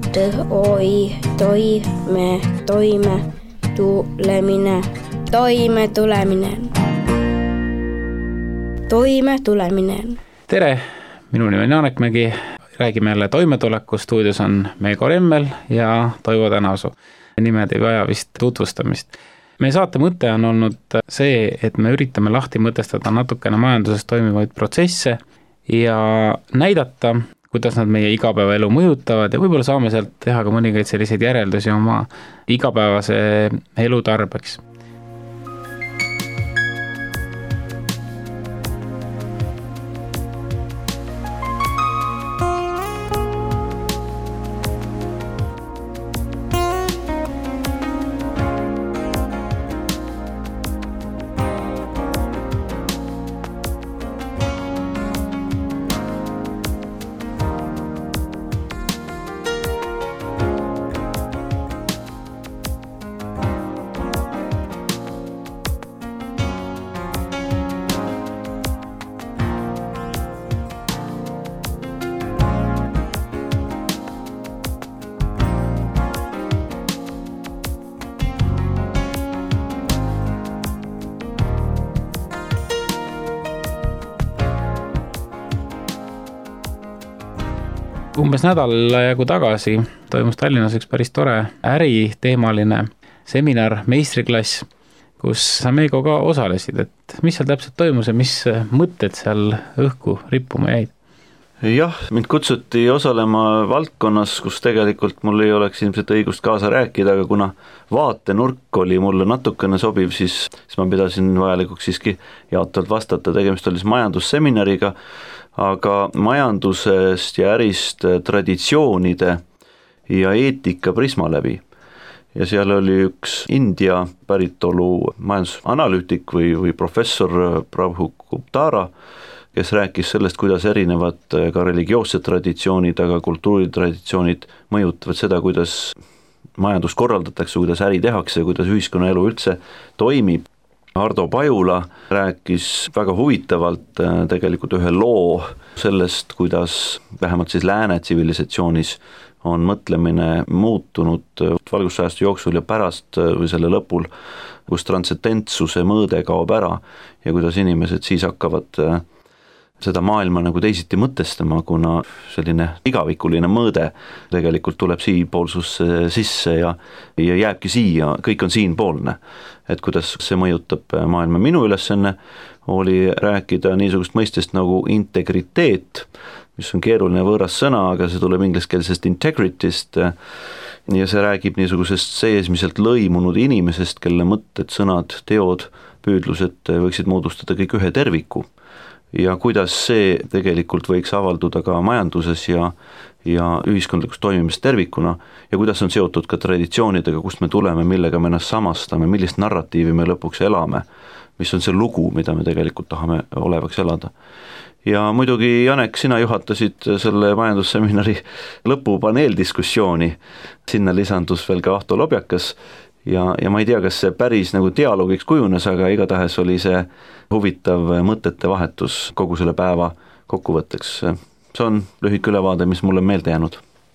TOI, toimetulemine. Tere, minu nimi on Janek Mägi, räägime jälle toimetuleku, stuudios on Meego Remmel ja Toivo Tänasuu. Nimed ei vaja vist tutvustamist. Meie saate mõte on olnud see, et me üritame lahti mõtestada natukene majanduses toimivaid protsesse ja näidata, kuidas nad meie igapäevaelu mõjutavad ja võib-olla saame sealt teha ka mõningaid selliseid järeldusi oma igapäevase elu tarbeks. Umbes nädal jagu tagasi toimus Tallinnas üks päris tore äriteemaline seminar, meistriklass, kus sa Meego ka osalesid, et mis seal täpselt toimus ja mis mõtted seal õhku rippuma jäid? Jah, mind kutsuti osalema valdkonnas, kus tegelikult mul ei oleks ilmselt õigust kaasa rääkida, aga kuna vaatenurk oli mulle natukene sobiv, siis ma pidasin vajalikuks siiski jaotavalt vastata. Tegemist oli majandusseminariga, aga majandusest ja ärist traditsioonide ja eetika prisma läbi. Ja seal oli üks India päritolu majandusanalüütik või professor Prabhu Guptara, kes rääkis sellest, kuidas erinevad ka religioossed traditsioonid, aga kultuuritraditsioonid mõjutavad seda, kuidas majandus korraldatakse, kuidas äri tehakse, kuidas ühiskonnaelu üldse toimib. Hardo Pajula rääkis väga huvitavalt tegelikult ühe loo sellest, kuidas vähemalt siis lääne tsivilisatsioonis on mõtlemine muutunud valgusajastu jooksul ja pärast või selle lõpul, kus transcendentsuse mõõde kaob ära ja kuidas inimesed siis hakkavad seda maailma nagu teisiti mõtestama, kuna selline igavikuline mõõde tegelikult tuleb siipoolsusse sisse ja jääbki siia, kõik on siinpoolne. Et kuidas see mõjutab maailma. Minu ülesanne oli rääkida niisugust mõistest nagu integriteet, mis on keeruline võõras sõna, aga see tuleb ingliskeelsest integrity'st ja see räägib niisugusest seesmiselt lõimunud inimesest, kelle mõtted, sõnad, teod, püüdlused võiksid moodustada kõik ühe terviku. Ja kuidas see tegelikult võiks avalduda ka majanduses ja ühiskondlikus toimimist tervikuna ja kuidas on seotud ka traditsioonidega, kust me tuleme, millega me ennast samastame, millist narratiivi me lõpuks elame, mis on see lugu, mida me tegelikult tahame olevaks elada. Ja muidugi, Janek, sina juhatasid selle majandusseminari lõpupaneeldiskussiooni, sinna lisandus veel ka Ahto Lobjakas ja ma ei tea, kas see päris nagu dialoogiks kujunes, aga igatahes oli see huvitav mõtete vahetus kogu selle päeva kokkuvõtteks. See on lühike ülevaade, mis mulle meelde jäänud.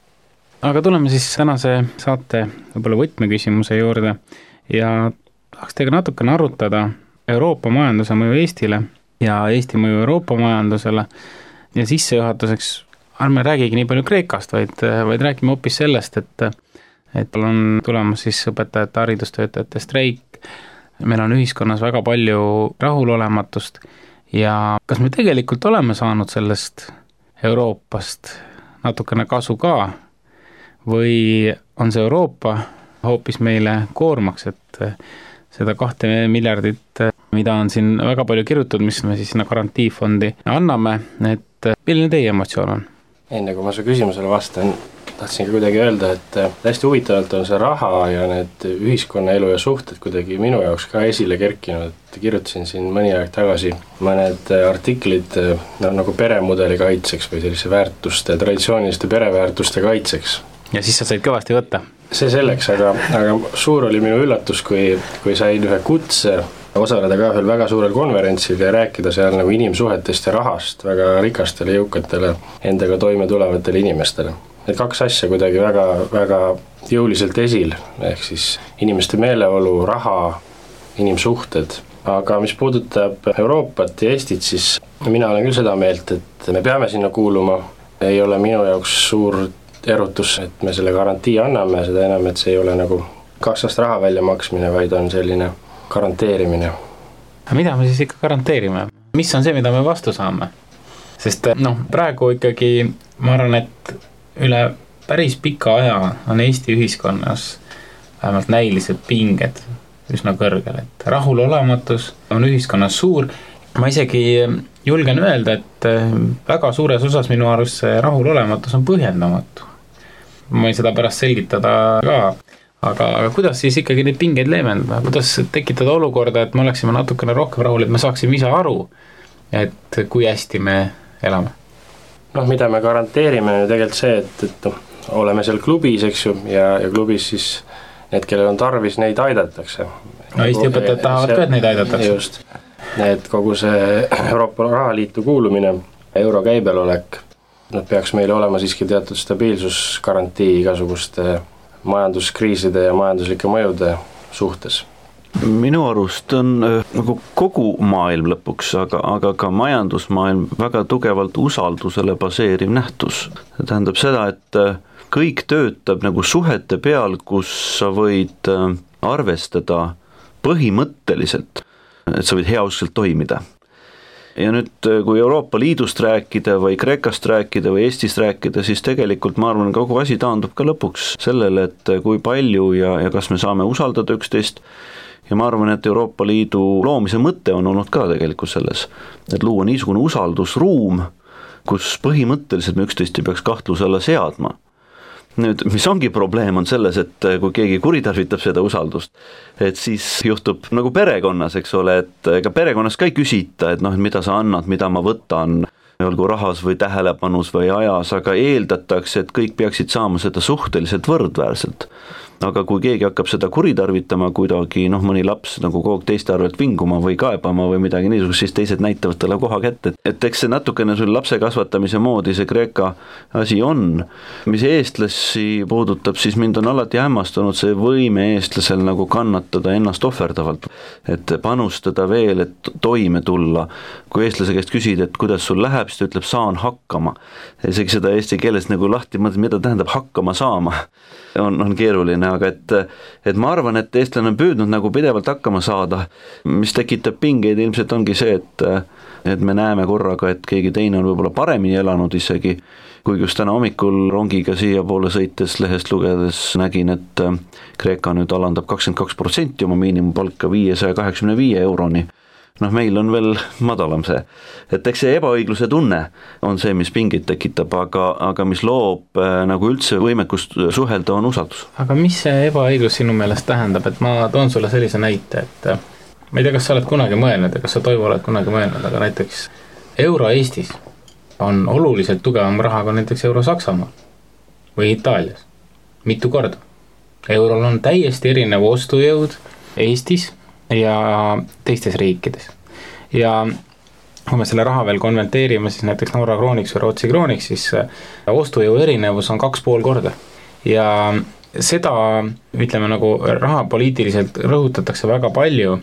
Aga tuleme siis tänase saate võib-olla võtmeküsimuse juurde ja tahaks teiega natukene arutada Euroopa majanduse mõju Eestile ja Eesti mõju Euroopa majandusele ja sissejuhatuseks ärme räägigi nii palju Kreekast, vaid räägime hoopis sellest, et on tulemas siis õpetajate, haridustöötajate streik, meil on ühiskonnas väga palju rahulolematust ja kas me tegelikult oleme saanud sellest Euroopast natukene kasu ka või on see Euroopa hoopis meile koormaks, et seda 2 miljardit, mida on siin väga palju kirjutatud, mis me siis sinna garantiifondi anname, et milline teie emotsioon on? Enne kui ma su küsimusele vastan, tahtsin ka kuidagi öelda, et hästi huvitavalt on see raha ja need ühiskonnaelu ja suhted kuidagi minu jaoks ka esile kerkinud. Kirjutasin siin mõni aeg tagasi mõned artiklid nagu peremudeli kaitseks või sellise väärtuste, traditsiooniliste pereväärtuste kaitseks. Ja siis sa said kõvasti võtta? See selleks, aga suur oli minu üllatus, kui sain ühe kutse osaleda ka ühel väga suurel konverentsil ja rääkida seal nagu inimsuhetest ja rahast väga rikastele, jõukatele, endaga toime tulevatele inimestele. need kaks asja kuidagi väga, väga jõuliselt esil, ehk siis inimeste meeleolu, raha, inimsuhted. Aga mis puudutab Euroopat ja Eestit, siis mina olen küll seda meelt, et me peame sinna kuuluma. Ei ole minu jaoks suur erutus, et me selle garantii anname, seda enam, et see ei ole nagu kassast raha välja maksmine, vaid on selline garanteerimine. Mida me siis ikka garanteerime? Mis on see, mida me vastu saame? Sest praegu ikkagi ma arvan, et üle päris pika aja on Eesti ühiskonnas vähemalt näilised pinged üsna kõrgel, et rahulolematus on ühiskonnas suur. Ma isegi julgen öelda, et väga suures osas minu arust see rahulolematus on põhjendamatu. Ma ei seda pärast selgitada ka, aga kuidas siis ikkagi neid pingeid leevendada? Kuidas tekitada olukorda, et me oleksime natukene rohkem rahul, et me saaksime ise aru, et kui hästi me elame? Mida me garanteerime tegelikult see, et oleme seal klubis, eks ju, ja klubis siis need, kellel on tarvis, neid aidatakse. Eesti õpetajad tahavad ka, et neid aidatakse. Just. Et kogu see Euroopa Rahaliitu kuulumine, euro käibel olek, nad peaks meile olema siiski teatud stabiilsusgarantii igasuguste majanduskriiside ja majanduslike mõjude suhtes. Minu arust on nagu kogu maailm lõpuks, aga ka majandusmaailm väga tugevalt usaldusele baseeriv nähtus. See tähendab seda, et kõik töötab nagu suhete peal, kus sa võid arvestada põhimõtteliselt, et sa võid heauskselt toimida. Ja nüüd, kui Euroopa Liidust rääkida või Kreekast rääkida või Eestist rääkida, siis tegelikult ma arvan, kogu asi taandub ka lõpuks sellele, et kui palju ja kas me saame usaldada üksteist. Ja ma arvan, et Euroopa Liidu loomise mõte on olnud ka tegelikult selles, et luua niisugune usaldusruum, kus põhimõtteliselt me üksteist ei peaks kahtluse alla seadma. Nüüd, mis ongi probleem, on selles, et kui keegi kuritarvitab seda usaldust, et siis juhtub nagu perekonnas, eks ole, et ega perekonnas ka ei küsita, et mida sa annad, mida ma võtan, olgu rahas või tähelepanus või ajas, aga eeldatakse, et kõik peaksid saama seda suhteliselt võrdväärselt. Aga kui keegi hakkab seda kuritarvitama kuidagi, mõni laps nagu kogu teiste arvelt vinguma või kaebama või midagi niisugust, siis teised näitavad talle koha kätte. Et eks see natukene sul lapse kasvatamise moodi see Kreeka asi on. Mis eestlasi puudutab, siis mind on alati hämmastunud see võime eestlasel nagu kannatada ennast ohverdavalt. Et panustada veel, et toime tulla. Kui eestlase käest küsid, et kuidas sul läheb, siis ta ütleb, saan hakkama. Isegi seda eesti keeles nagu lahti mõtled, mida tähendab hakkama saama. On keeruline, aga et ma arvan, et eestlane on püüdnud nagu pidevalt hakkama saada, mis tekitab pingeid ilmselt ongi see, et me näeme korraga, et keegi teine on võib-olla paremini elanud isegi, kui just täna hommikul rongiga siia poole sõites lehest lugedes nägin, et Kreeka nüüd alandab 22% oma miinimumpalka 585 euroni. Meil on veel madalam see. Et eks see ebaõigluse tunne on see, mis pingid tekitab, aga mis loob nagu üldse võimekust suhelda, on usaldus. Aga mis see ebaõiglus sinu meelest tähendab? Et ma toon sulle sellise näite, et ma ei tea, kas sa oled kunagi mõelnud ja kas sa Toivo oled kunagi mõelnud, aga näiteks euro Eestis on oluliselt tugevam raha kui näiteks euro Saksamaal või Itaalias. Mitu korda. Eurol on täiesti erinev ostujõud Eestis ja teistes riikides. Ja kui me selle raha veel konverteerime, siis näiteks Norra krooniks või Rootsi krooniks, siis ostujõu erinevus on 2,5 korda. Ja seda, ütleme nagu rahapoliitiliselt rõhutatakse väga palju,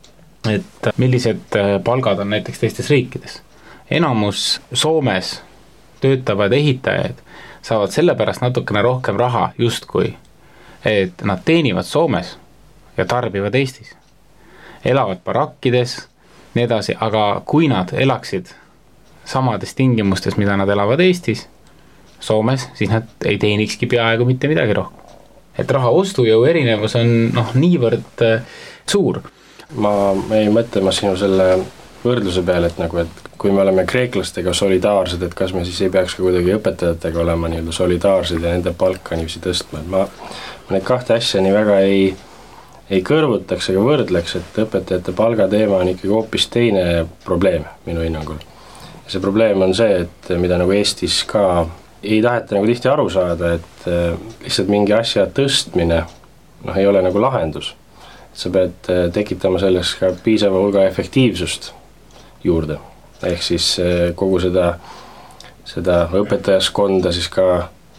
et millised palgad on näiteks teistes riikides. Enamus Soomes töötavad ehitajaid saavad sellepärast natukene rohkem raha justkui, et nad teenivad Soomes ja tarbivad Eestis. Elavad barakkides, nii edasi, aga kui nad elaksid samades tingimustes, mida nad elavad Eestis, Soomes, siis nad ei teenikski peaaegu mitte midagi rohkem. Et raha ostujõu erinevus on niivõrd suur. Ma ei mõtle sinu selle võrdluse peale, et kui me oleme kreeklastega solidaarsed, et kas me siis ei peaks ka kuidagi õpetajatega olema nii-öelda solidaarsed ja nende palka niiviisi tõstma. Ma need kahte asja nii väga ei kõrvutaks ega võrdleks, et õpetajate palgateema on ikkagi hoopis teine probleem minu hinnangul. See probleem on see, et mida nagu Eestis ka ei taheta nagu tihti aru saada, et lihtsalt mingi asja tõstmine ei ole nagu lahendus. Sa pead tekitama selles ka piisava hulga efektiivsust juurde. Ehk siis kogu seda õpetajaskonda siis ka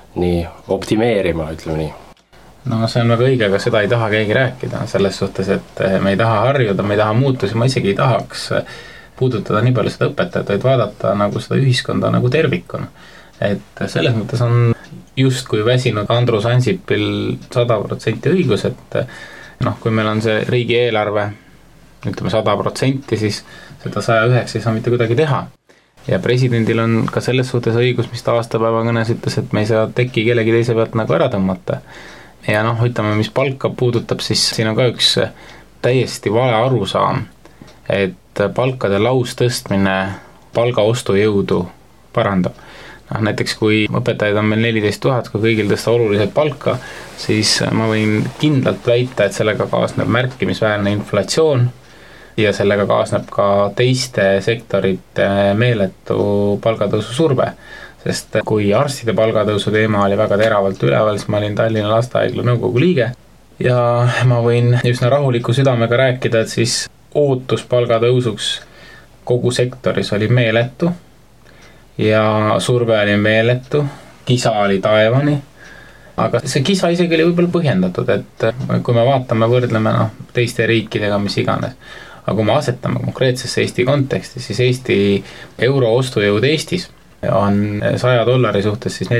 nii optimeerima, ütleme nii. No see on väga õige, aga seda ei taha keegi rääkida selles suhtes, et me ei taha harjuda, me ei taha muutusi, ma isegi ei tahaks puudutada nii palju seda õpetajat, vaid vaadata nagu seda ühiskonda nagu tervikuna. Et selles mõttes on justkui väsinud Andrus Ansipil 100% õigus, et kui meil on see riigieelarve, ütleme 100%, siis seda 109 ei saa mitte kuidagi teha. Ja presidendil on ka selles suhtes õigus, mis ta aastapäeva kõnes ütles, et me ei saa teki kellegi teise pealt nagu ära tõmmata. Ja ütleme, mis palka puudutab, siis siin on ka üks täiesti vale arusaam, et palkade laus tõstmine palga ostujõudu parandab. Näiteks kui õpetajaid on meil 14 000, kui kõigil tõsta oluliselt palka, siis ma võin kindlalt väita, et sellega kaasneb märkimisväärne inflatsioon ja sellega kaasneb ka teiste sektorite meeletu palgatõusu surve. Sest kui arstide palgatõusu teema oli väga teravalt üleval, siis ma olin Tallinna Lastehaigla nõukogu liige ja ma võin üsna rahuliku südamega rääkida, et siis ootus palgatõusuks kogu sektoris oli meeletu ja surve oli meeletu, kisa oli taevani, aga see kisa isegi oli võib-olla põhjendatud, et kui me vaatame, võrdleme teiste riikidega, mis iganes, aga kui me asetame konkreetsesse Eesti konteksti, siis Eesti euro ostujõud Eestis on $100 suhtes siis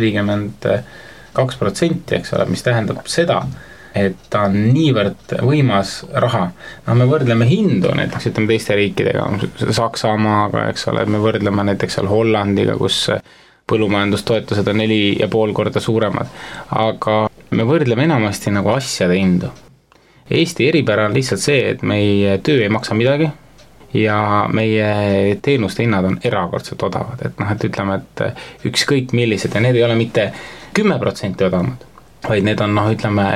42%, eks ole, mis tähendab seda, et ta on niivõrd võimas raha. Me võrdleme hindu näiteks, ütleme teiste riikidega, Saksamaaga, eks ole, me võrdleme näiteks seal Hollandiga, kus põllumajandustoetused on 4,5 korda suuremad, aga me võrdleme enamasti nagu asjade hindu. Eesti eripära on lihtsalt see, et meie töö ei maksa midagi ja meie teenuste hinnad on erakordselt odavad, et ütleme, et ükskõik millised ja need ei ole mitte 10% odavamad, vaid need on ütleme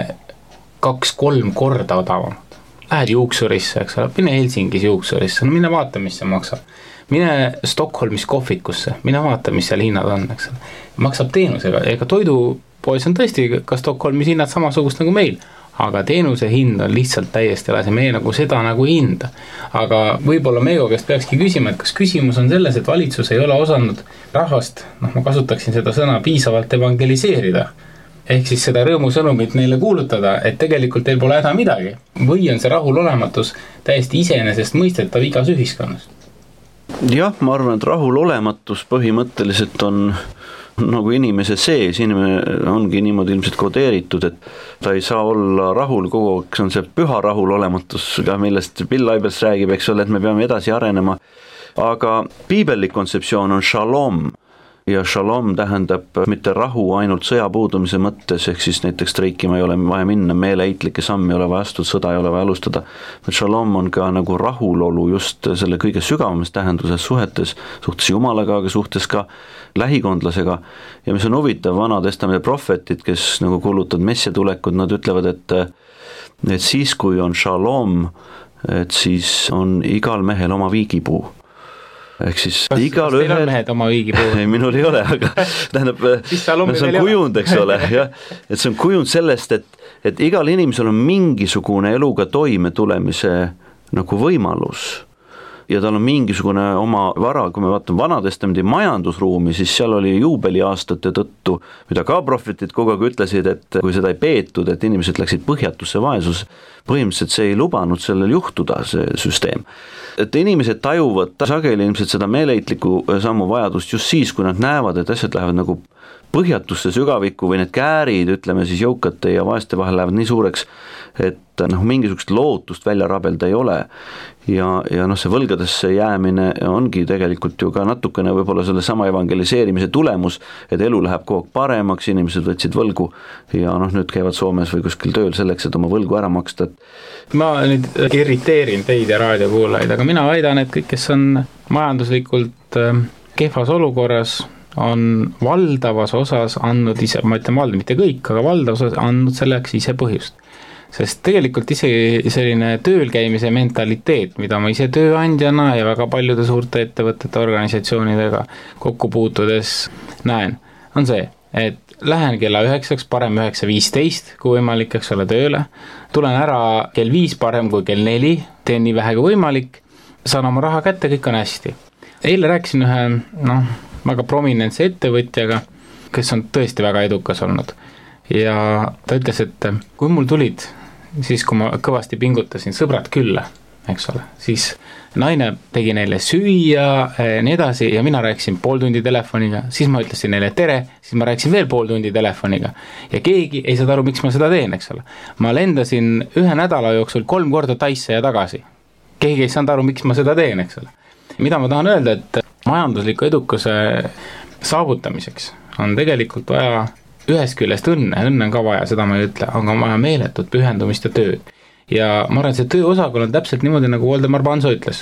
2-3 korda odavamad. Lähed juuksurisse, eks ole, mine Helsingis juuksurisse, mine vaata, mis see maksab. Mine Stockholmis kohvikusse, mine vaata, mis seal hinnad on, eks ole. Maksab teenusega, ega toidupoes on tõesti ka Stockholmis hinnad samasugust nagu meil, aga teenuse hind on lihtsalt täiesti alas ja meie nagu seda nagu hinda. Aga võib-olla Meigo käest peakski küsima, et kas küsimus on selles, et valitsus ei ole osanud rahvast, ma kasutaksin seda sõna, piisavalt evangeliseerida. Ehk siis seda rõõmusõnumit neile kuulutada, et tegelikult teil pole häda midagi. Või on see rahulolematus täiesti iseenesest mõistetav igas ühiskonnas? Jah, ma arvan, et rahulolematus põhimõtteliselt on nagu inimese sees, inimene ongi niimoodi ilmselt kodeeritud, et ta ei saa olla rahul kogu aeg, see on see püha rahulolematus, millest Bill Hybels räägib, eks ole, et me peame edasi arenema. Aga piibellik kontseptsioon on shalom. Ja shalom tähendab mitte rahu ainult sõja puudumise mõttes, ehk siis näiteks streikima ei ole vaja minna, meeleheitlikke samme ei ole vaja astuda, sõda ei ole vaja alustada. Shalom on ka nagu rahulolu just selle kõige sügavamas tähenduses suhetes Jumalaga, aga suhtes ka lähikondlasega. Ja mis on huvitav, Vana Testamendi prohvetid, kes nagu kuulutavad messia tulekut, nad ütlevad, et siis kui on shalom, et siis on igal mehel oma viigipuu. Ehk siis igal ühel... Teil on mehed oma viigipuu? Ei, minul ei ole, aga tähendab, see on kujund, eks ole, jah, et see on kujund sellest, et igal inimesel on mingisugune eluga toime tulemise nagu võimalus ja tal on mingisugune oma vara, kui me vaatame Vanatestamendi majandusruumi, siis seal oli juubeliaastate tõttu, mida ka prohvetid kogu aeg ütlesid, et kui seda ei peetud, et inimesed läksid põhjatusse vaesus, põhimõtteliselt see ei lubanud sellel juhtuda, see süsteem. Et inimesed tajuvad sageli ilmselt seda meeleheitliku sammu vajadust just siis, kui nad näevad, et asjad lähevad nagu põhjatusse sügavikku või need käärid, ütleme siis jõukate ja vaeste vahel lähevad nii suureks, et mingisugust lootust välja rabelda ei ole. Ja see võlgadesse jäämine ongi tegelikult ju ka natukene võib-olla selle sama evangeliseerimise tulemus, et elu läheb kogu aeg paremaks, inimesed võtsid võlgu ja nüüd käivad Soomes või kuskil tööl selleks, et oma võlgu ära maksta. Ma nüüd irriteerin teid ja raadiokuulajaid, aga mina väidan, et kõik, kes on majanduslikult kehvas olukorras, on valdavas osas andnud ise, ma ütlen valda, mitte kõik, aga valdavas osas andnud selleks ise põhjust. Sest tegelikult isegi selline tööl käimise mentaliteet, mida ma ise tööandjana ja väga paljude suurte ettevõtete organisatsioonidega kokku puutudes näen, on see, et lähen kella 9, parem 9:15, kui võimalik, eks ole, tööle, tulen ära kell 5, parem kui kell 4, teen nii vähe kui võimalik, saan oma raha kätte, kõik on hästi. Eile rääkisin ühe, väga prominentse ettevõtjaga, kes on tõesti väga edukas olnud. Ja ta ütles, et kui mul tulid, siis kui ma kõvasti pingutasin sõbrad külla, eks ole, siis naine tegi neile süüa, nii edasi, ja mina rääkisin pool tundi telefoniga, siis ma ütlesin neile tere, siis ma rääkisin veel pool tundi telefoniga ja keegi ei saada aru, miks ma seda teen, eks ole. Ma lendasin 1 nädala jooksul 3 korda Taisse ja tagasi. Keegi ei saanud aru, miks ma seda teen, eks ole. Mida ma tahan öelda, et majandusliku edukuse saavutamiseks on tegelikult vaja ühest küljest õnne on ka vaja, seda ma ei ütle, aga on vaja meeletut pühendumist ja tööd. Ja ma arvan, et see töö osakaal on täpselt niimoodi, nagu Voldemar Banzo ütles,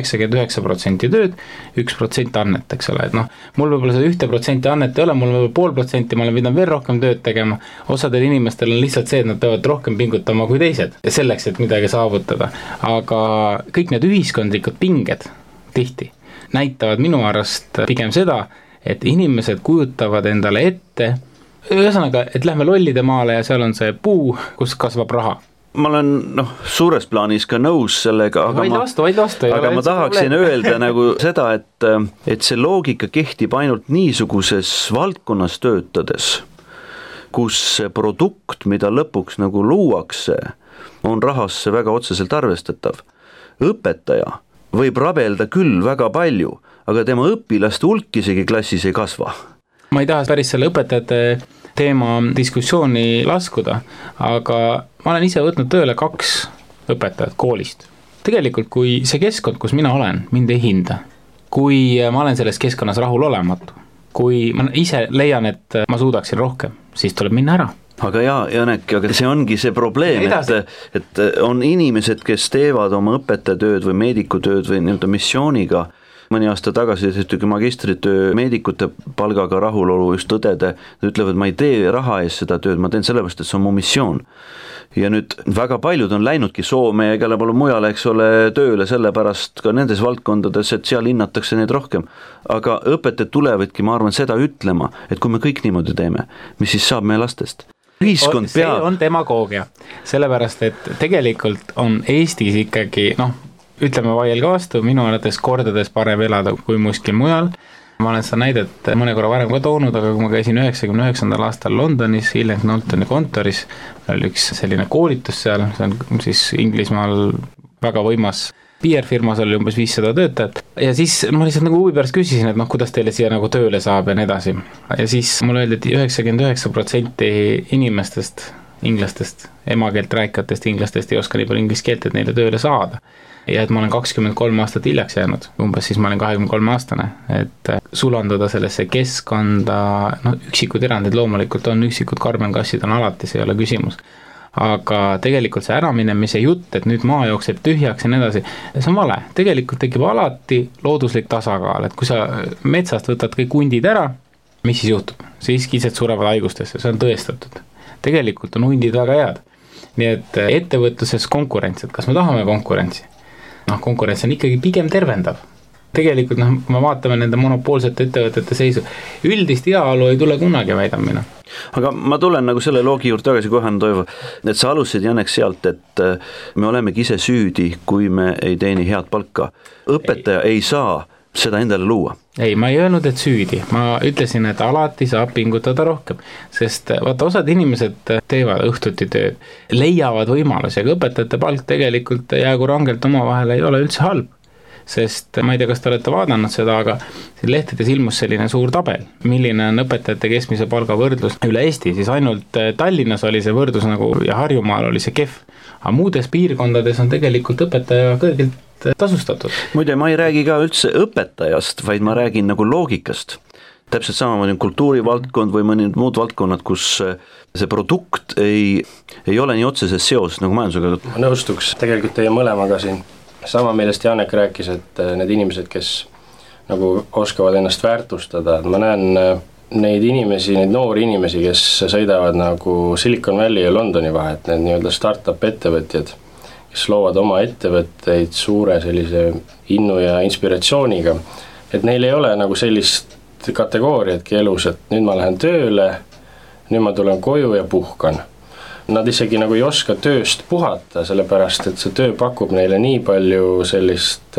99% tööd, 1% annet, eks ole, et noh, mul võib-olla see 1% annet ei ole, mul võib-olla 0,5%, ma olen pidanud veel rohkem tööd tegema, osadel inimestel on lihtsalt see, et nad peavad rohkem pingutama kui teised, selleks, et midagi saavutada, aga kõik need ühiskondlikud pinged tihti näitavad minu arust pigem seda, et inimesed kujutavad endale ette, ühesõnaga, et lähme lollide maale ja seal on see puu, kus kasvab raha. Ma olen suures plaanis ka nõus sellega, aga ma tahaksin öelda nagu seda, et see loogika kehtib ainult niisuguses valdkonnas töötades, kus see produkt, mida lõpuks nagu luuakse, on rahasse väga otseselt arvestatav. Õpetaja võib rabelda küll väga palju, aga tema õpilaste hulk isegi klassis ei kasva. Ma ei taha päris selle õpetajate teema diskussiooni laskuda, aga ma olen ise võtnud tööle 2 õpetajat koolist. Tegelikult, kui see keskkond, kus mina olen, mind ei hinda, kui ma olen selles keskkonnas rahul olematu, kui ma ise leian, et ma suudaksin rohkem, siis tuleb minna ära. Aga Janek, aga see ongi see probleem, et on inimesed, kes teevad oma õpetajatööd või meedikutööd või nii-öelda missiooniga. Mõni aasta tagasi tehti magistritöö meedikute palgaga rahulolu just õdede, nad ütlevad, ma ei tee raha eest seda tööd, ma teen sellepärast, et see on mu missioon. Ja nüüd väga paljud on läinudki Soome ja kelle palju mujale, eks ole, tööle sellepärast ka nendes valdkondades, et seal hinnatakse neid rohkem. Aga õpetajad tulevadki, ma arvan, seda ütlema, et kui me kõik niimoodi teeme, mis siis saab meie lastest? Ühiskond peab... See on demagoogia, sellepärast, et tegelikult on Eestis ikkagi, ütleme vaielge vastu, minu arvates kordades parem elada kui muskil mujal. Ma olen seda näidet mõne korra varem ka toonud, aga kui ma käisin 99. aastal Londonis, Hillen Knowltoni kontoris, oli üks selline koolitus seal, see on siis Inglismaal väga võimas PR-firmas oli umbes 500 töötajat ja siis ma lihtsalt nagu huvi pärast küsisin, et kuidas teile siia nagu tööle saab ja nii edasi. Ja siis mulle öeldi, et 99% inimestest, inglastest, emakeelt rääkijatest inglastest ei oska nii palju inglise keelt, et neile tööle saada. Ja et ma olen 23 aastat hiljaks jäänud, umbes siis ma olen 23 aastane, et sulanduda sellesse keskkonda, üksikud erandid loomulikult on, üksikud karmenkassid on alati, see ei ole küsimus. Aga tegelikult see äraminemise jutt, et nüüd maa jookseb tühjaks ja nii edasi, see on vale. Tegelikult tekib alati looduslik tasakaal, et kui sa metsast võtad kõik hundid ära, mis siis juhtub? Siis kitsed surevad haigustesse, see on tõestatud. Tegelikult on hundid väga head. Nii et ettevõtluses konkurents, et kas me tahame konkurentsi? Konkurents on ikkagi pigem tervendav. Tegelikult, kui me vaatame nende monopoolsete ettevõtete seisu, üldist heaolu ei tule kunagi, väidan mina. Aga ma tulen nagu selle loogi juurde tagasi kohe, Toivo, et sa alustasid, Janek, sealt, et me olemegi ise süüdi, kui me ei teeni head palka. Õpetaja ei saa seda endale luua. Ei, ma ei öelnud, et süüdi. Ma ütlesin, et alati saab pingutada rohkem, sest vaata, osad inimesed teevad õhtuti tööd, leiavad võimalusi, aga õpetajate palk tegelikult jäägu rangelt oma vahel ei ole üldse halb. Sest ma ei tea, kas te olete vaadanud seda, aga lehtedes ilmus selline suur tabel, milline on õpetajate keskmise palga võrdlus üle Eesti, siis ainult Tallinnas oli see võrdlus nagu ja Harjumaal oli see kehv, aga muudes piirkondades on tegelikult õpetaja kõrgelt tasustatud. Muide, ma ei räägi ka üldse õpetajast, vaid ma räägin nagu loogikast. Täpselt samamoodi kultuurivaldkond või mõned muud valdkonnad, kus see produkt ei ole nii otseses seoses nagu majandusega. Ma nõustuks tegelikult teie mõlemaga siin. Sama millest Janek rääkis, et need inimesed, kes nagu oskavad ennast väärtustada, et ma näen neid inimesi, neid noori inimesi, kes sõidavad nagu Silicon Valley ja Londoni vahet, need nii-öelda startup ettevõtjad, kes loovad oma ettevõtteid suure sellise innu ja inspiratsiooniga, et neil ei ole nagu sellist kategooriatki elus, et nüüd ma lähen tööle, nüüd ma tulen koju ja puhkan. Nad isegi nagu ei oska tööst puhata, sellepärast, et see töö pakub neile nii palju sellist,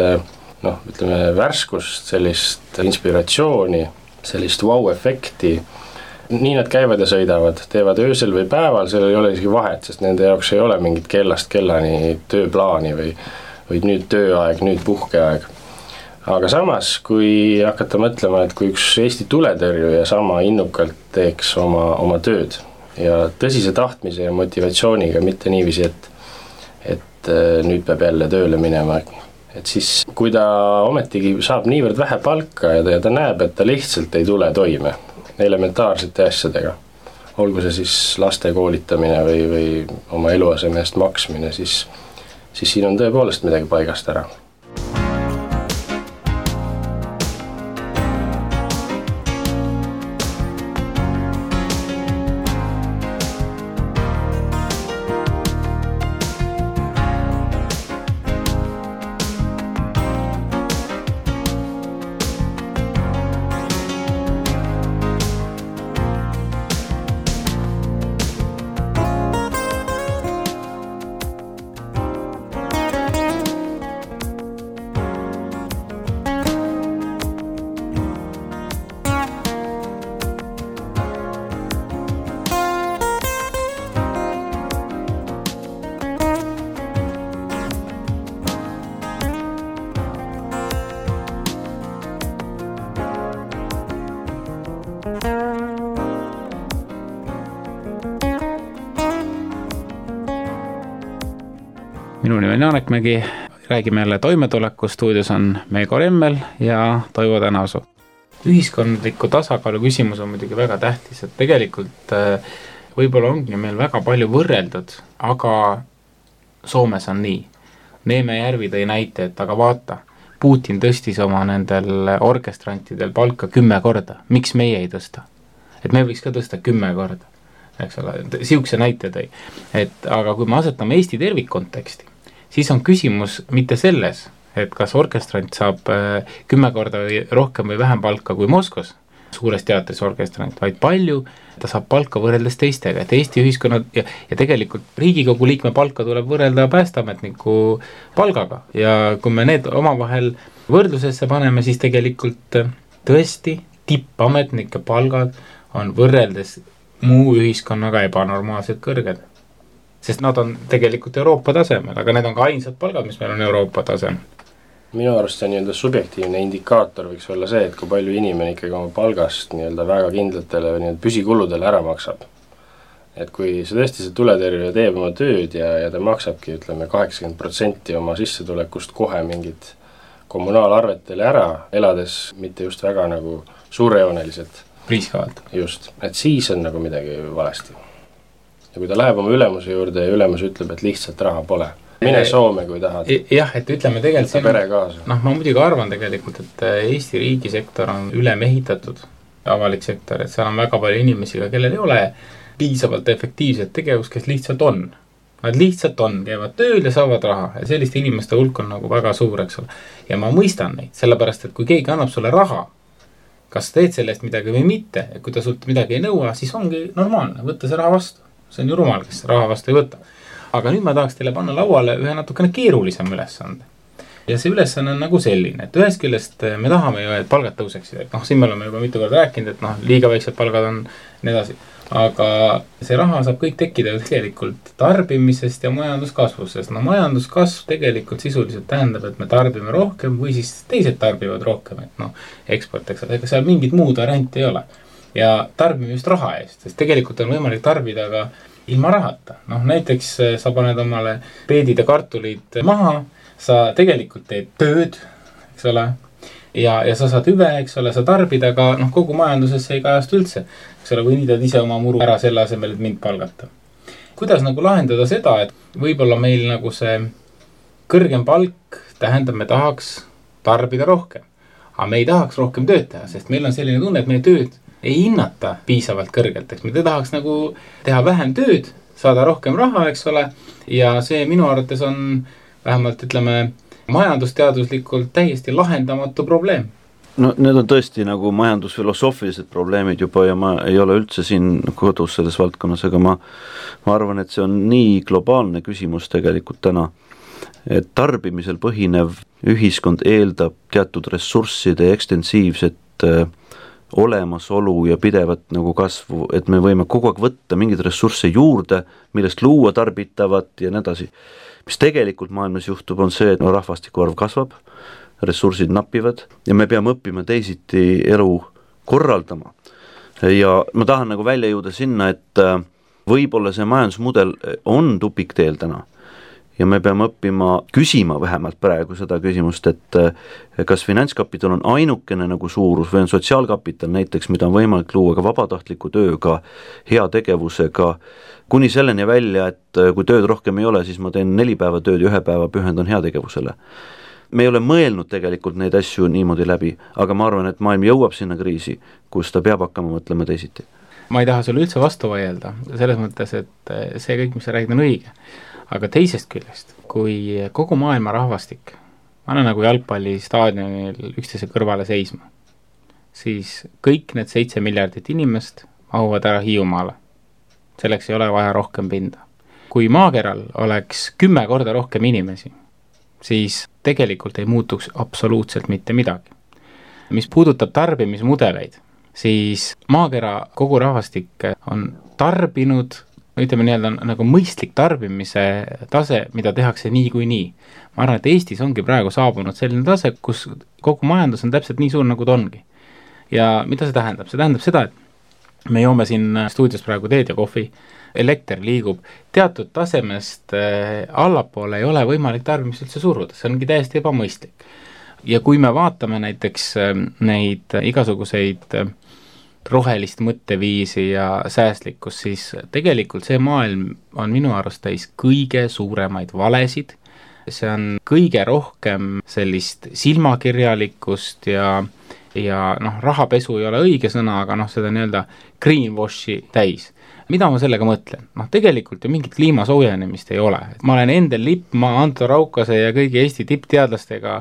ütleme, värskust, sellist inspiratsiooni, sellist wow-efekti. nii nad käivad ja sõidavad, teevad öösel või päeval, seal ei ole isegi vahet, sest nende jaoks ei ole mingit kellast kellani tööplaani või nüüd tööaeg, nüüd puhkeaeg. Aga samas, kui hakata mõtlema, et kui üks Eesti tuletõrjuja sama innukalt teeks oma tööd ja tõsise tahtmise ja motivatsiooniga, mitte niiviisi, et nüüd peab jälle tööle minema, et siis kui ta ometigi saab niivõrd vähe palka ja ta näeb, et ta lihtsalt ei tule toime elementaarsete asjadega, olgu see siis laste koolitamine või oma eluaseme eest maksmine, siis siin on tõepoolest midagi paigast ära. Minu nimi on Janek Mägi, räägime jälle toimetuleku, stuudios on Meego Remmel ja Toivo Tänasoo. Ühiskondliku tasakaalu küsimus on muidugi väga tähtis, et tegelikult võib-olla ongi meil väga palju võrreldud, aga Soomes on nii. Neeme Järvi tõi näite, et aga vaata, Putin tõstis oma nendel orkestrantidel palka 10 korda, miks meie ei tõsta? Et me võiks ka tõsta 10 korda, eks ole, siukse näite tõi. Et aga kui me asetame Eesti tervikkonteksti, siis on küsimus mitte selles, et kas orkestrant saab 10 korda või rohkem või vähem palka kui Moskvas, suures teatris orkestrant, vaid palju ta saab palka võrreldes teistega, et Eesti ühiskonnad ja tegelikult Riigikogu liikme palka tuleb võrrelda päästeametniku palgaga ja kui me need omavahel võrdlusesse paneme, siis tegelikult tõesti tippametnike palgad on võrreldes muu ühiskonnaga ebanormaalselt kõrged. Sest nad on tegelikult Euroopa tasemel, aga need on ka ainsad palgad, mis meil on Euroopa tasemel. Minu arust see nii-öelda subjektiivne indikaator võiks olla see, et kui palju inimene ikkagi oma palgast nii-öelda väga kindlatele nii-öelda püsikuludele ära maksab. Et kui see tõesti see tuletõrjuja teeb oma tööd ja ta maksabki, ütleme, 80% oma sissetulekust kohe mingid kommunaalarvetele ära, elades mitte just väga nagu suurejooneliselt. Priiskavalt. Just, et siis on nagu midagi valesti. Ja kui ta läheb oma ülemuse juurde ja ülemus ütleb, et lihtsalt raha pole. Mine Soome, kui tahad. Jah, et ütleme tegelikult pere kaasa. Ma muidugi arvan tegelikult, et Eesti riigisektor on üle mehitatud avalik sektor, et seal on väga palju inimesi, kellel ei ole piisavalt efektiivset tegevust, kes lihtsalt on. Nad lihtsalt on, käivad tööl ja saavad raha. Ja selliste inimeste hulk on nagu väga suur, eks ole. Ja ma mõistan neid, sellepärast, et kui keegi annab sulle raha, kas teed sellest midagi või mitte, ja kui ta sult midagi ei nõua, siis ongi normaalne, võtta see raha vastu. See on ju rumal, kes raha vastu ei võta. Aga nüüd ma tahaks teile panna lauale ühe natukene keerulisem ülesande. Ja see ülesanne on nagu selline, et ühest küljest me tahame ju, et palgad tõuseksid. Et siin me oleme juba mitu korda rääkinud, et liiga väiksed palgad on nii edasi. Aga see raha saab kõik tekkida ju tegelikult tarbimisest ja majanduskasvust, sest majanduskasv tegelikult sisuliselt tähendab, et me tarbime rohkem või siis teised tarbivad rohkem, et eksport, eks ole, ega seal mingit muud varianti ei ole. Ja tarbime just raha eest, sest tegelikult on võimalik tarbida ka ilma rahata. Näiteks sa paned omale peedid ja kartulid maha, sa tegelikult teed tööd, eks ole, ja sa saad hüve, eks ole, sa tarbid, aga kogu majandusesse ei kajast üldse, eks ole, kui niidad ise oma muru ära selle asemel, et mind palgata. Kuidas nagu lahendada seda, et võib-olla meil nagu see kõrgem palk tähendab, me tahaks tarbida rohkem, aga me ei tahaks rohkem tööd teha, sest meil on selline tunne, et meie tööd ei hinnata piisavalt kõrgelt, eks me tahaks nagu teha vähem tööd, saada rohkem raha, eks ole, ja see minu arvates on vähemalt, ütleme, majandusteaduslikult täiesti lahendamatu probleem. No need on tõesti nagu majandusfilosoofilised probleemid juba ja ma ei ole üldse siin kodus selles valdkonnas, aga ma arvan, et see on nii globaalne küsimus tegelikult täna, et tarbimisel põhinev ühiskond eeldab teatud ressursside ekstensiivset olemasolu ja pidevat nagu kasvu, et me võime kogu aeg võtta mingeid ressursse juurde, millest luua tarbitavat ja nii edasi. Mis tegelikult maailmas juhtub, on see, et rahvastiku arv kasvab, ressursid napivad ja me peame õppima teisiti elu korraldama. Ja ma tahan nagu välja jõuda sinna, et võib-olla see majandusmudel on tupikteel täna ja me peame õppima küsima vähemalt praegu seda küsimust, et kas finantskapital on ainukene nagu suurus või on sotsiaalkapital näiteks, mida on võimalik luua ka vabatahtliku tööga, hea tegevusega, kuni selleni välja, et kui tööd rohkem ei ole, siis ma teen 4 päeva tööd ja 1 päeva pühendan heategevusele. Me ei ole mõelnud tegelikult neid asju niimoodi läbi, aga ma arvan, et maailm jõuab sinna kriisi, kus ta peab hakkama mõtlema teisiti. Ma ei taha sulle üldse vastu vaielda, selles mõttes, et see kõik, mis sa räägid, on õige. Aga teisest küljest, kui kogu maailma rahvastik anna nagu jalgpallistaadionil üksteise kõrvale seisma, siis kõik need 7 miljardit inimest mahuvad ära Hiiumaale. Selleks ei ole vaja rohkem pinda. Kui maakeral oleks 10 korda rohkem inimesi, siis tegelikult ei muutuks absoluutselt mitte midagi. Mis puudutab tarbimismudeleid, siis maakera kogu rahvastik on tarbinud, ütleme nii-öelda nagu mõistlik tarbimise tase, mida tehakse nii kui nii. Ma arvan, et Eestis ongi praegu saabunud selline tase, kus kogu majandus on täpselt nii suur, nagu ta ongi. Ja mida see tähendab? See tähendab seda, et me joome siin stuudios praegu teed ja kohvi, elekter liigub, teatud tasemest allapoole ei ole võimalik tarbimist üldse suruda, see ongi täiesti ebamõistlik. Ja kui me vaatame näiteks neid igasuguseid rohelist mõtteviisi ja säästlikkust, siis tegelikult see maailm on minu arust täis kõige suuremaid valesid, see on kõige rohkem sellist silmakirjalikkust ja rahapesu ei ole õige sõna, aga seda nii-öelda greenwashi täis. Mida ma sellega mõtlen? Tegelikult ju mingit kliima soojenemist ei ole. Ma olen Endel Lippmaa, Anto Raukase ja kõigi Eesti tippteadlastega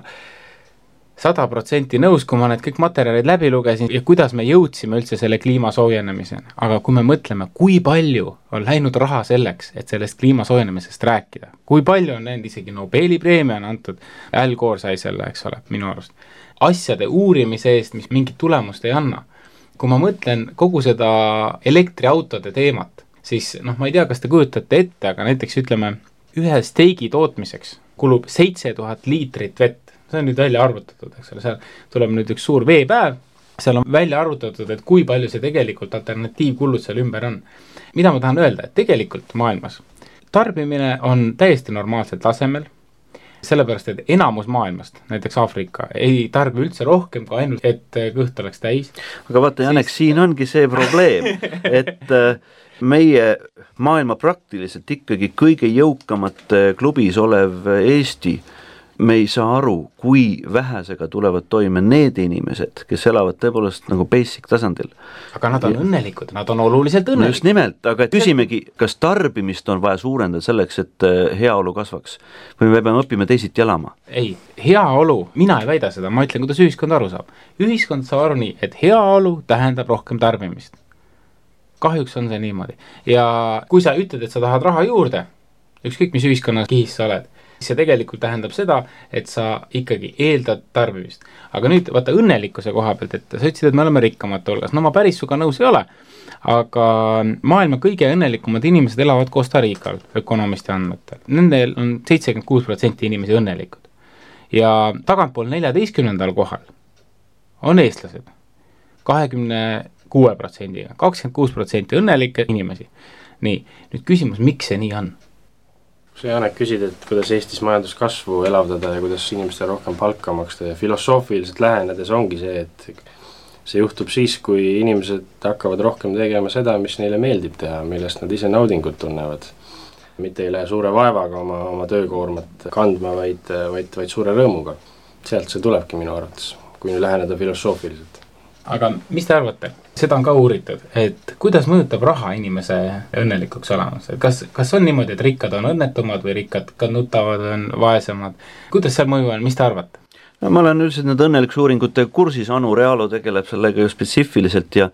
100% nõus, kui ma need kõik materjalid läbi lugesin ja kuidas me jõudsime üldse selle kliima soojenemiseni. Aga kui me mõtleme, kui palju on läinud raha selleks, et sellest kliima soojenemisest rääkida, kui palju on läinud isegi Nobeli preemia on antud, Al Gore sai selle, eks ole, minu arust, asjade uurimise eest, mis mingit tulemust ei anna. Kui ma mõtlen kogu seda elektriautode teemat, siis ma ei tea, kas te kujutate ette, aga näiteks ütleme, ühe steigi tootmiseks kulub 7000 liitrit vett. See on nüüd välja arvutatud, eks ole, seal tuleb nüüd üks suur veepäev, seal on välja arvutatud, et kui palju see tegelikult alternatiivkullud seal ümber on. Mida ma tahan öelda, et tegelikult maailmas tarbimine on täiesti normaalsel tasemel, sellepärast, et enamus maailmast, näiteks Aafrika, ei tarbi üldse rohkem kui ainult, et kõht oleks täis. Aga vaata, Janek, siin ongi see probleem, et meie maailma praktiliselt ikkagi kõige jõukamate klubis olev Eesti, me ei saa aru, kui vähesega tulevad toime need inimesed, kes elavad tõepoolest nagu basic tasandil. Aga nad on õnnelikud, nad on oluliselt õnnelikud. No just nimelt, aga küsimegi, kas tarbimist on vaja suurendada selleks, et heaolu kasvaks? Või me peame õppima teisiti elama? Ei, heaolu, mina ei väida seda, ma ütlen, kuidas ühiskond aru saab. Ühiskond saab aru nii, et heaolu tähendab rohkem tarbimist. Kahjuks on see niimoodi. Ja kui sa ütled, et sa tahad raha juurde, ükskõik mis ühiskonnas kihis sa oled, see tegelikult tähendab seda, et sa ikkagi eeldad tarbimist. Aga nüüd vaata õnnelikkuse koha pealt, et sa ütlesid, et me oleme rikkamate hulgas. No ma päris suga nõus ei ole, aga maailma kõige õnnelikumad inimesed elavad Costa Rical ökonomisti andmetel. Nendel on 76% inimesi õnnelikud. Ja tagantpool 14. kohal on eestlased 26%, 26% õnnelikke inimesi. Nii, nüüd küsimus, miks see nii on? Sa, Janek, küsid, et kuidas Eestis majanduskasvu elavdada ja kuidas inimestele rohkem palka maksta ja filosoofiliselt lähenedes ongi see, et see juhtub siis, kui inimesed hakkavad rohkem tegema seda, mis neile meeldib teha, millest nad ise naudingut tunnevad. Mitte ei lähe suure vaevaga oma töökoormat kandma, vaid suure rõõmuga. Sealt see tulebki minu arvates, kui läheneda filosoofiliselt. Aga mis te arvate? Seda on ka uuritud, et kuidas mõjutab raha inimese õnnelikuks olemas? Kas on niimoodi, et rikkad on õnnetumad või rikkad ka nutavad, on vaesemad? Kuidas seal mõju on? Mis te arvate? No, ma olen üldiselt need õnnelikusuuringute kursis, Anu Realo tegeleb sellega ju spetsiifiliselt ja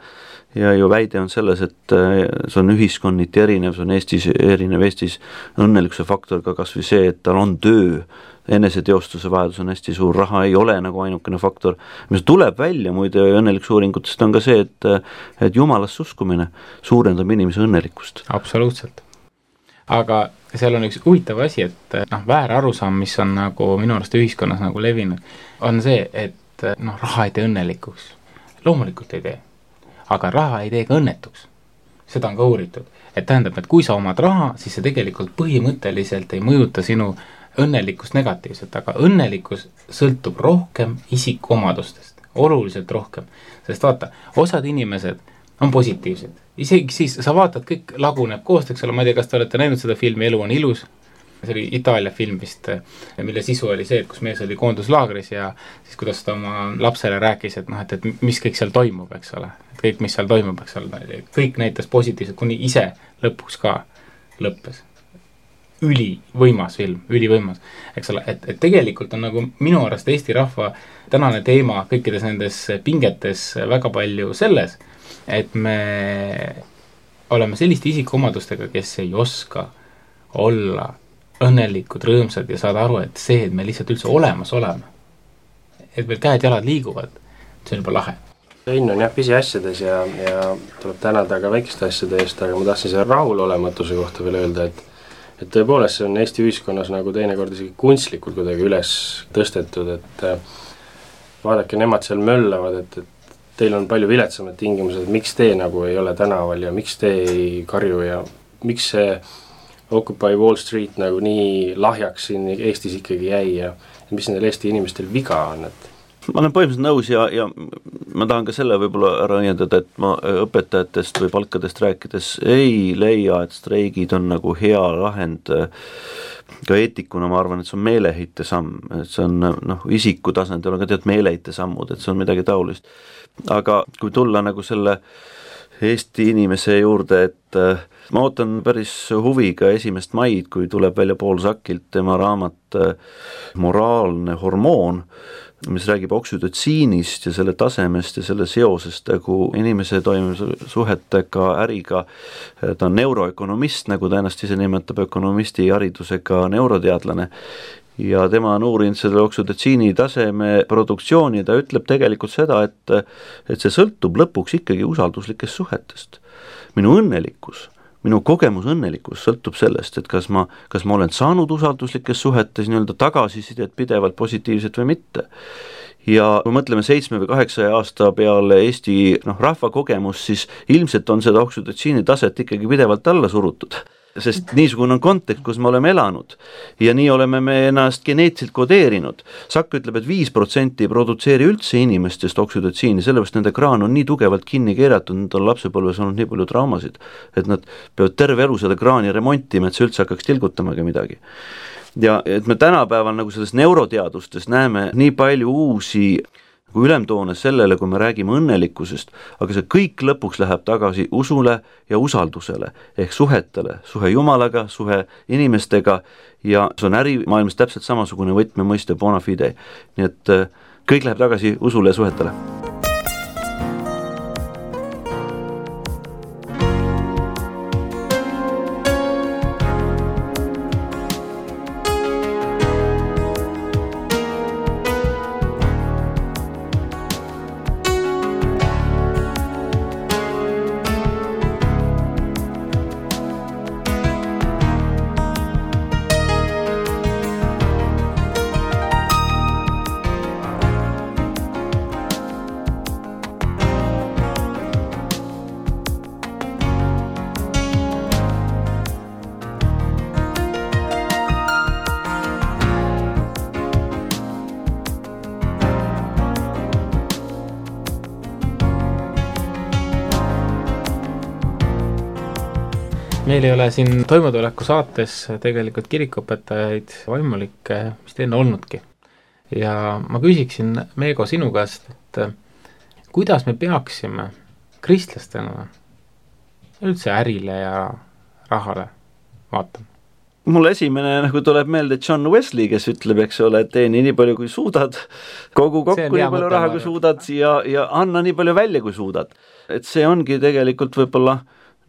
ja ju väide on selles, et see on ühiskonniti erinev, see on Eestis õnnelikkuse faktor ka kas või see, et tal on töö, eneseteostuse vajadus on hästi suur, raha ei ole nagu ainukene faktor, mis tuleb välja muide õnneliksuuringutest on ka see, et jumalasse uskumine suurendab inimese õnnelikkust. Absoluutselt. Aga seal on üks huvitav asi, et väär arusaam, mis on nagu minu arust ühiskonnas nagu levinud, on see, et raha ei tee õnnelikuks. Loomulikult ei tee. Aga raha ei tee ka õnnetuks. Seda on ka uuritud. Et tähendab, et kui sa omad raha, siis see tegelikult põhimõtteliselt ei mõjuta sinu õnnelikkust negatiivselt, aga õnnelikkus sõltub rohkem isikuomadustest, oluliselt rohkem. Sest vaata, osad inimesed on positiivsed. Isegi siis sa vaatad, kõik laguneb koos, eks ole, ma ei tea, kas te olete näinud seda filmi Elu on ilus, see oli Itaalia film vist, mille sisu oli see, et kus mees oli koonduslaagris ja siis kuidas ta oma lapsele rääkis, et mis kõik seal toimub, eks ole, et kõik, mis seal toimub, eks ole, kõik näitas positiivselt, kuni ise lõpuks ka lõppes. Ülivõimas film, ülivõimas, eks ole, et tegelikult on nagu minu arust Eesti rahva tänane teema kõikides nendes pingetes väga palju selles, et me oleme selliste isikuomadustega, kes ei oska olla õnnelikud, rõõmsad ja saada aru, et see, et me lihtsalt üldse olemas oleme, et meil käed-jalad liiguvad, see on juba lahe. Õnn on jah pisiasjades ja tuleb tänada ka väikeste asjade eest, aga ma tahtsin selle rahulolematuse kohta veel öelda, et tõepoolest see on Eesti ühiskonnas nagu teinekord isegi kunstlikult kuidagi üles tõstetud, et vaadake, nemad seal möllavad, et teil on palju viletsamad tingimused, miks te nagu ei ole tänaval ja miks te ei karju ja miks see Occupy Wall Street nagu nii lahjaks siin Eestis ikkagi jäi ja mis nendel Eesti inimestel viga on, et ma olen põhimõtteliselt nõus ja ma tahan ka selle võib-olla ära õiendada, et ma õpetajatest või palkadest rääkides ei leia, et streigid on nagu hea lahend. Ka eetikuna ma arvan, et see on meeleheite samm, et see on isiku tasandil on ka tead meeleheite sammud, et see on midagi taolist. Aga kui tulla nagu selle Eesti inimese juurde, et ma ootan päris huviga 1. maid, kui tuleb välja Paul Sakilt tema raamat Moraalne hormoon, mis räägib oksüdotsiinist ja selle tasemest ja selle seosest nagu inimese toimimissuhetega, äriga. Ta on neuroökonomist, nagu ta ennast ise nimetab, ökonomisti haridusega neuroteadlane ja tema on uurinud selle oksüdotsiini taseme produktsiooni ja ta ütleb tegelikult seda, et see sõltub lõpuks ikkagi usalduslikest suhetest. Minu õnnelikkus, minu kogemus õnnelikkus sõltub sellest, et kas ma olen saanud usalduslikes suhetes nii-öelda tagasisidet pidevalt positiivset või mitte. Ja kui mõtleme 7 või 8 aasta peale Eesti rahva kogemus, siis ilmselt on seda oksüdotsiini taset ikkagi pidevalt alla surutud. Sest niisugune on kontekst, kus me oleme elanud ja nii oleme me ennast geneetiliselt kodeerinud. Sakk ütleb, et 5% ei produtseeri üldse inimestest oksüdotsiini, sellepärast nende kraan on nii tugevalt kinni keeratud, nad on lapsepõlves olnud nii palju traumasid, et nad peavad terve elu seda kraani remontima, et see üldse hakkaks tilgutamagi midagi. Ja et me tänapäeval nagu selles neuroteadustes näeme nii palju uusi ülemtoones sellele, kui me räägime õnnelikkusest, aga see kõik lõpuks läheb tagasi usule ja usaldusele ehk suhetele, suhe Jumalaga, suhe inimestega ja see on ärimaailmas täpselt samasugune võtmemõiste bona fide. Nii et kõik läheb tagasi usule ja suhetele. Meil ei ole siin toimetuleku saates tegelikult kirikuõpetajaid vaimulikke, mis teine olnudki. Ja ma küsiksin, Meego, sinu käest, et kuidas me peaksime kristlastena üldse ärile ja rahale vaatama? Mul esimene nagu tuleb meelde John Wesley, kes ütleb, eks ole, et teeni nii palju kui suudad, kogu kokku nii palju raha kui suudad ja anna nii palju välja kui suudad. et see ongi tegelikult võib-olla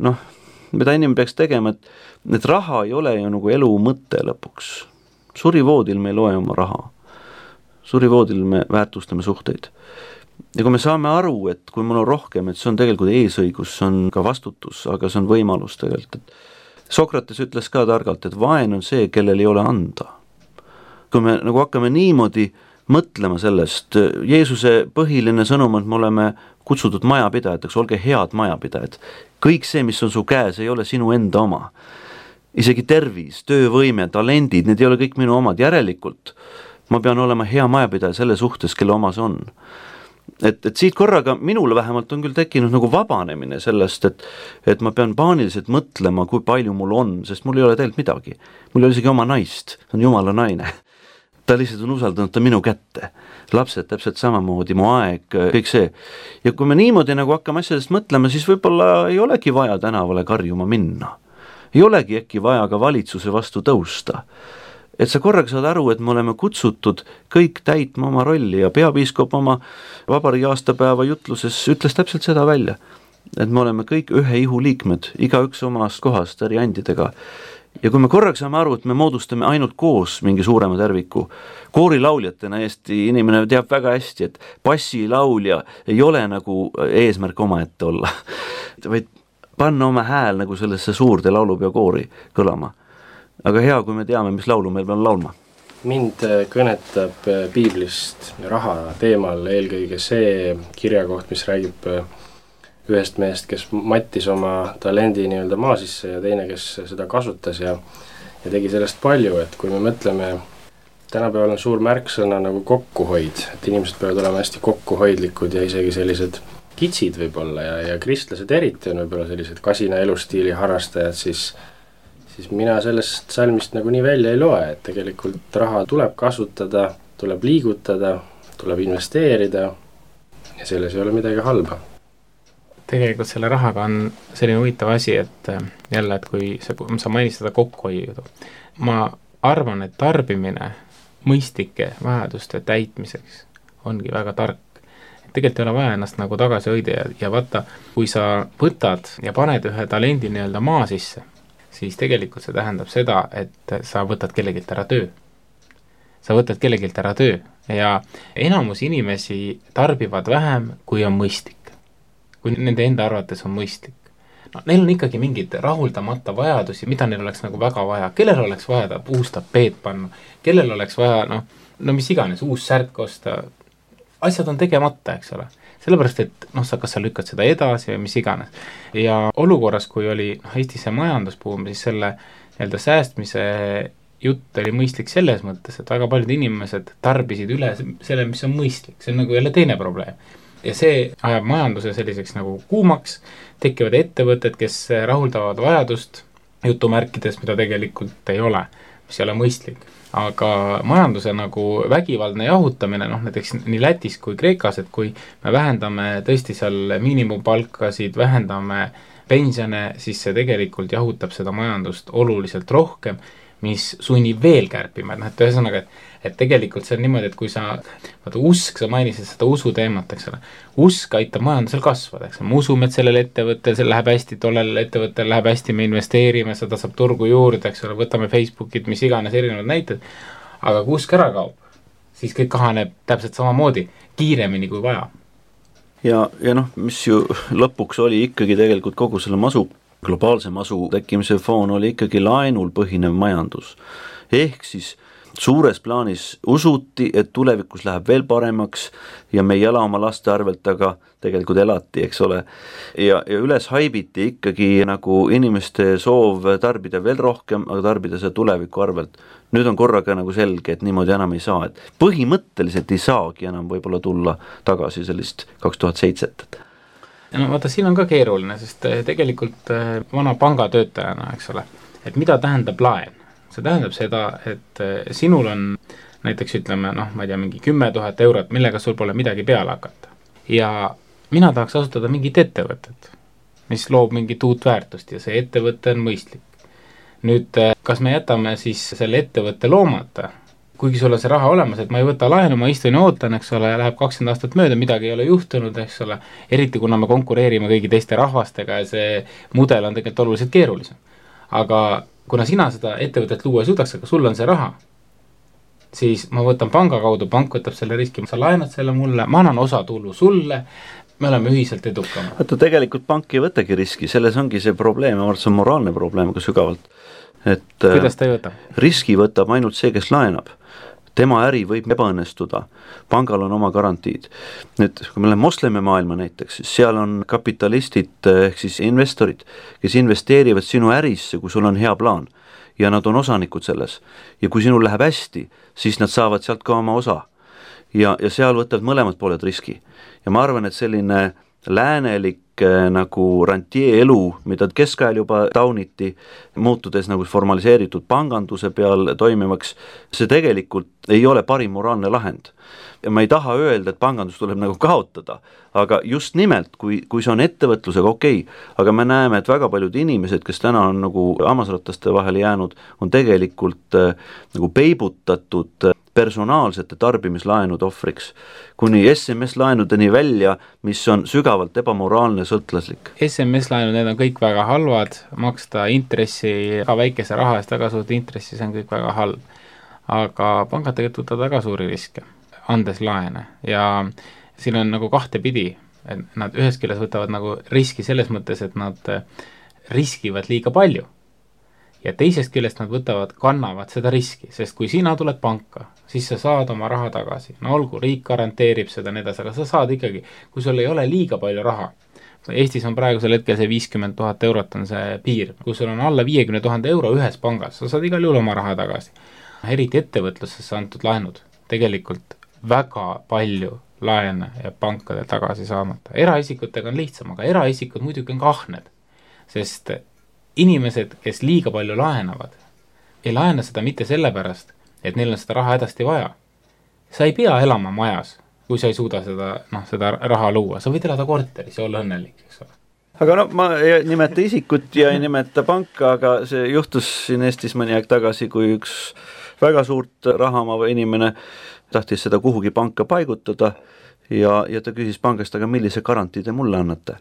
mida inimene peaks tegema, et raha ei ole ju nagu elu mõte lõpuks. Surivoodil me ei loe oma raha. Surivoodil me väärtustame suhteid. Ja kui me saame aru, et kui mul on rohkem, et see on tegelikult eesõigus, see on ka vastutus, aga see on võimalus tegelikult, et Sokrates ütles ka targalt, et vaen on see, kellel ei ole anda. Kui me nagu hakkame niimoodi mõtlema sellest, Jeesuse põhiline sõnum on, et me oleme kutsutud majapidajateks, olge head majapidajad. Kõik see, mis on su käes, ei ole sinu enda oma. Isegi tervis, töövõime, talendid, need ei ole kõik minu omad. Järelikult ma pean olema hea majapidaja selle suhtes, kelle oma see on. Et siit korraga minule vähemalt on küll tekkinud nagu vabanemine sellest, et ma pean paaniliselt mõtlema, kui palju mul on, sest mul ei ole tegelikult midagi. Mul ei ole isegi oma naist, ta on Jumala naine. Ta lihtsalt on usaldanud ta minu kätte. Lapsed täpselt samamoodi, mu aeg, kõik see. Ja kui me niimoodi nagu hakkame asjadest mõtlema, siis võib-olla ei olegi vaja tänavale karjuma minna. Ei olegi äkki vaja ka valitsuse vastu tõusta. Et sa korraga saad aru, et me oleme kutsutud kõik täitma oma rolli ja peapiiskop oma vabariigi aastapäeva jutluses ütles täpselt seda välja, et me oleme kõik ühe ihu liikmed, igaüks omast kohast eri andidega. Ja kui me korraga saame aru, et me moodustame ainult koos mingi suurema terviku, koorilauljatena Eesti inimene teab väga hästi, et bassilaulja ei ole nagu eesmärk omaette olla, vaid panna oma hääl nagu sellesse suurde laulupeo koori kõlama. Aga hea, kui me teame, mis laulu meil peab laulma. Mind kõnetab piiblist raha teemal eelkõige see kirjakoht, mis räägib ühest mehest, kes mattis oma talendi nii-öelda maa sisse ja teine, kes seda kasutas ja tegi sellest palju, et kui me mõtleme, tänapäeval on suur märksõna nagu kokkuhoid, et inimesed peavad olema hästi kokkuhoidlikud ja isegi sellised kitsid võib-olla ja kristlased eriti on võib-olla sellised kasina elustiili harrastajad, siis mina sellest salmist nagu nii välja ei loe, et tegelikult raha tuleb kasutada, tuleb liigutada, tuleb investeerida ja selles ei ole midagi halba. Tegelikult selle rahaga on selline huvitav asi, et jälle, et kui sa mainid seda kokkuhoidu, ma arvan, et tarbimine mõistlike vajaduste täitmiseks ongi väga tark. Et tegelikult ei ole vaja ennast nagu tagasi hoida ja vaata, kui sa võtad ja paned ühe talendi nii-öelda maa sisse, siis tegelikult see tähendab seda, et sa võtad kellegilt ära töö. Sa võtad kellegilt ära töö ja enamus inimesi tarbivad vähem, kui on mõistlik. Kui nende enda arvates on mõistlik. No, neil on ikkagi mingid rahuldamata vajadusi, mida neil oleks nagu väga vaja. Kellel oleks vaja uus tapeet panna? Kellel oleks vaja, no mis iganes, uus särk osta? Asjad on tegemata, eks ole. Sellepärast, et kas sa lükkad seda edasi või mis iganes. Ja olukorras, kui oli Eestis see majandusbuum, siis selle nii-öelda säästmise jutt oli mõistlik selles mõttes, et väga paljud inimesed tarbisid üle selle, mis on mõistlik. See on nagu jälle teine probleem. Ja see ajab majanduse selliseks nagu kuumaks, tekivad ettevõtted, kes rahuldavad vajadust jutumärkides, mida tegelikult ei ole, mis ei ole mõistlik. Aga majanduse nagu vägivaldne jahutamine, näiteks nii Lätis kui Kreekas, et kui me vähendame tõesti seal miinimumpalkasid, vähendame pensione, siis see tegelikult jahutab seda majandust oluliselt rohkem, mis sunnib veel kärpima. Et ühesõnaga, et tegelikult see on niimoodi, et kui sa usk, sa mainisid seda usu teemat, eks ole. Usk aitab majandusel kasvada, eks ole. Me usume, et sellel ettevõttel, see läheb hästi, tollel ettevõttel läheb hästi, me investeerime, seda saab turgu juurde, eks ole, võtame Facebookid, mis iganes erinevad näited. Aga kui usk ära kaob, siis kõik kahaneb täpselt samamoodi, kiiremini kui vaja. Ja mis ju lõpuks oli ikkagi tegelikult kogu selle globaalse masu tekkimise foon oli ikkagi laenul põhinev majandus. Ehk siis suures plaanis usuti, et tulevikus läheb veel paremaks ja me ei ela oma laste arvelt, aga tegelikult elati, eks ole. Ja üles haibiti ikkagi nagu inimeste soov tarbida veel rohkem, aga tarbida see tuleviku arvelt. Nüüd on korraga nagu selge, et niimoodi enam ei saa. Et põhimõtteliselt ei saagi enam võib-olla tulla tagasi sellist 2007. Vaata, siin on ka keeruline, sest tegelikult vana pangatöötajana, eks ole, et mida tähendab laen? See tähendab seda, et sinul on näiteks ütleme, ma ei tea, mingi 10 000 eurot, millega sul pole midagi peale hakata. Ja mina tahaks asutada mingit ettevõtet, mis loob mingit uut väärtust ja see ettevõte on mõistlik. Nüüd, kas me jätame siis selle ettevõtte loomata kuigi sul on see raha olemas, et ma ei võta laenu, ma istun ja ootan, eks ole, ja läheb 20 aastat mööda, midagi ei ole juhtunud, eks ole, eriti kuna me konkureerime kõigi teiste rahvastega ja see mudel on tegelikult oluliselt keerulisem. Aga kuna sina seda ettevõtet luua ei suudaks, aga sul on see raha, siis ma võtan panga kaudu, pank võtab selle riski, sa laenad selle mulle, ma annan osa tulu sulle, me oleme ühiselt edukama. Vaata, tegelikult pank ei võtagi riski, selles ongi see probleem, ma arvan, see on moraalne probleem ka sügavalt. Et kuidas ta ei võta? Riski võtab ainult see, kes laenab. Tema äri võib ebaõnnestuda, pangal on oma garantiid. Nüüd, kui me läheme moslemi maailma näiteks, siis seal on kapitalistid ehk siis investorid, kes investeerivad sinu ärisse, kui sul on hea plaan ja nad on osanikud selles. Ja kui sinul läheb hästi, siis nad saavad sealt ka oma osa ja seal võtavad mõlemad pooled riski. Ja ma arvan, et selline läänelik nagu rentier elu, mida keskajal juba tauniti, muutudes nagu formaliseeritud panganduse peal toimivaks, see tegelikult ei ole parim moraalne lahend. Ja ma ei taha öelda, et pangandus tuleb nagu kaotada, aga just nimelt, kui see on ettevõtlusega okei, aga me näeme, et väga paljud inimesed, kes täna on nagu hammasrataste vahele jäänud, on tegelikult nagu peibutatud personaalsete tarbimislaenude ohvriks, kuni SMS-laenudeni välja, mis on sügavalt ebamoraalne sõltlaslik. SMS-laenud, need on kõik väga halvad, maksta intressi, väga väikese raha eest väga suurt intressi, see on kõik väga halb. Aga pangad tegelikult võtavad väga suuri riske, andes laene ja siin on nagu kahte pidi, et nad ühest küljest võtavad nagu riski selles mõttes, et nad riskivad liiga palju. Ja teisest küljest nad kannavad seda riski, sest kui sina tuled panka, siis sa saad oma raha tagasi. No olgu, riik garanteerib seda nedas, aga sa saad ikkagi, kui sul ei ole liiga palju raha. Eestis on praegusel hetkel see 50 000 eurot on see piir. Kui sul on alla 50 000 euro ühes pangas, sa saad igal juhul oma raha tagasi. Eriti ettevõtlusesse antud laenud. Tegelikult väga palju laene ja pankade tagasi saamata. Eraisikutega on lihtsam, aga eraisikud muidugi on ka ahned, sest inimesed, kes liiga palju laenavad, ei laena seda mitte sellepärast, et neil on seda raha hädasti vaja. Sa ei pea elama majas, kui sa ei suuda seda raha luua. Sa võid elada korteris ja olla õnnelik, eks ole. Aga ma ei nimeta isikut ja ei nimeta panka, aga see juhtus siin Eestis mõni aeg tagasi, kui üks väga suurt raha omava inimene tahtis seda kuhugi panka paigutada ja ta küsis pangast, aga millise garantii te mulle annate?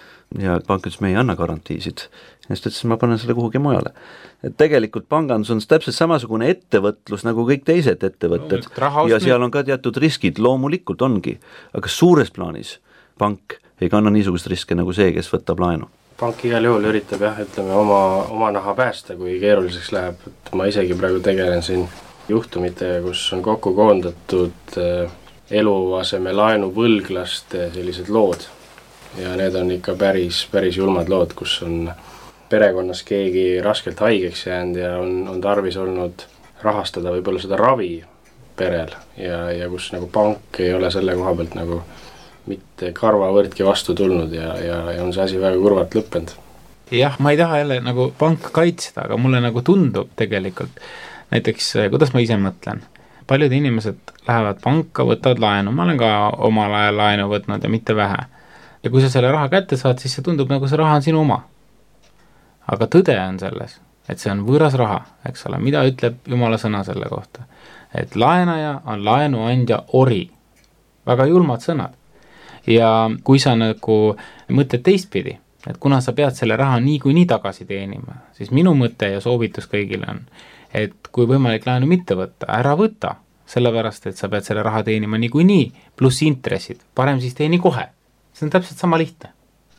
Ja pank ütles, me ei anna garantiisid. Ja siis ta ütles, ma panen selle kuhugi mujale. Et tegelikult pangandus on täpselt samasugune ettevõtlus nagu kõik teised ettevõtted ja seal on ka teatud riskid, loomulikult ongi, aga suures plaanis pank ei kanna niisugust riske nagu see, kes võtab laenu. Pank igal juhul üritab oma naha päästa, kui keeruliseks läheb. Et ma isegi praegu tegelen siin juhtumitega, kus on kokku koondatud eluaseme laenu võlglaste sellised lood. Ja need on ikka päris julmad lood, kus on perekonnas keegi raskelt haigeks jäänud ja on tarvis olnud rahastada võib-olla seda ravi perel ja kus nagu pank ei ole selle koha pealt nagu mitte karvavõrdki vastu tulnud ja on see asi väga kurvalt lõppenud. Jah, ma ei taha jälle nagu pank kaitseda, aga mulle nagu tundub tegelikult, näiteks kuidas ma ise mõtlen, paljud inimesed lähevad panka, võtavad laenu, ma olen ka omal ajal laenu võtnud ja mitte vähe. Ja kui sa selle raha kätte saad, siis see tundub nagu see raha on sinu oma. Aga tõde on selles, et see on võõras raha, eks ole, mida ütleb Jumala sõna selle kohta. Et laenaja on laenuandja ori. Väga julmad sõnad. Ja kui sa nagu mõtled teistpidi, et kuna sa pead selle raha nii tagasi teenima, siis minu mõte ja soovitus kõigile on, et kui võimalik laenu mitte võtta, ära võta, sellepärast, et sa pead selle raha teenima nii, pluss intressid, parem siis teeni kohe. See on täpselt sama lihtne.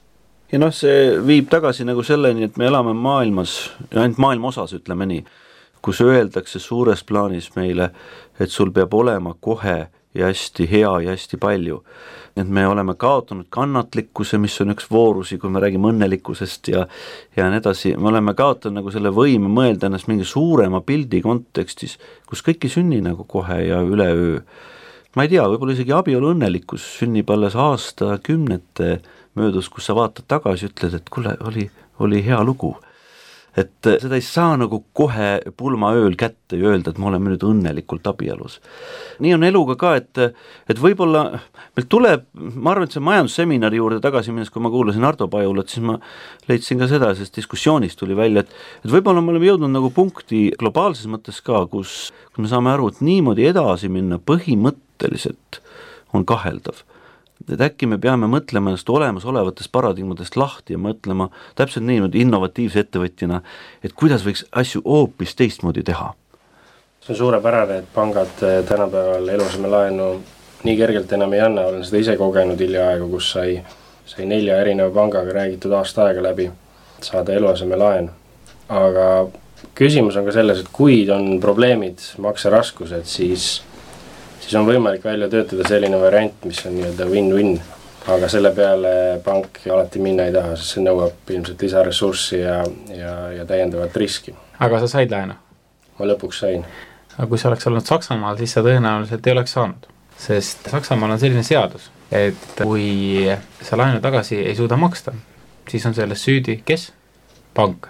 Ja see viib tagasi nagu selleni, et me elame maailmas, ainult maailma osas ütleme nii, kus öeldakse suures plaanis meile, et sul peab olema kohe ja hästi hea ja hästi palju. Et me oleme kaotanud kannatlikkuse, mis on üks voorusi, kui me räägime õnnelikkusest ja nii edasi. Me oleme kaotanud nagu selle võime mõelda ennast mingi suurema pildi kontekstis, kus kõik ei sünni nagu kohe ja üleöö. Ma ei tea, võib-olla isegi abielu õnnelikkus sünnib alles aastakümnete möödus, kus sa vaatad tagasi, ütled, et kuule, oli hea lugu. et seda ei saa nagu kohe pulmaööl kätte ja öelda, et me oleme nüüd õnnelikult abielus. Nii on eluga ka, et võib-olla meil tuleb, ma arvan, et see majandusseminari juurde tagasi minnes, kui ma kuulasin Ardo Pajulat, siis ma leidsin ka seda, sest diskussioonis tuli välja, et võib-olla me oleme jõudnud nagu punkti globaalses mõttes ka, kus me saame aru, et niimoodi edasi minna põhimõtteliselt on kaheldav. Et äkki me peame mõtlema ennast olemasolevatest paradigmadest lahti ja mõtlema täpselt niimoodi innovatiivse ettevõtjana, et kuidas võiks asju hoopis teistmoodi teha. See on suurepärane, et pangad tänapäeval eluasemelaenu nii kergelt enam ei anna, olen seda ise kogenud hiljaaegu, kus sai 4 erineva pangaga räägitud aasta aega läbi saada eluasemelaen. Aga küsimus on ka selles, et kui on probleemid, makseraskused, siis on võimalik välja töötada selline variant, mis on nii-öelda win-win, aga selle peale pank alati minna ei taha, sest see nõuab ilmselt lisaressurssi ja täiendavat riski. Aga sa said laenu? Ma lõpuks sain. Aga kui sa oleks olnud Saksamaal, siis sa tõenäoliselt ei oleks saanud, sest Saksamaal on selline seadus, et kui sa laenu tagasi ei suuda maksta, siis on selles süüdi kes? Pank.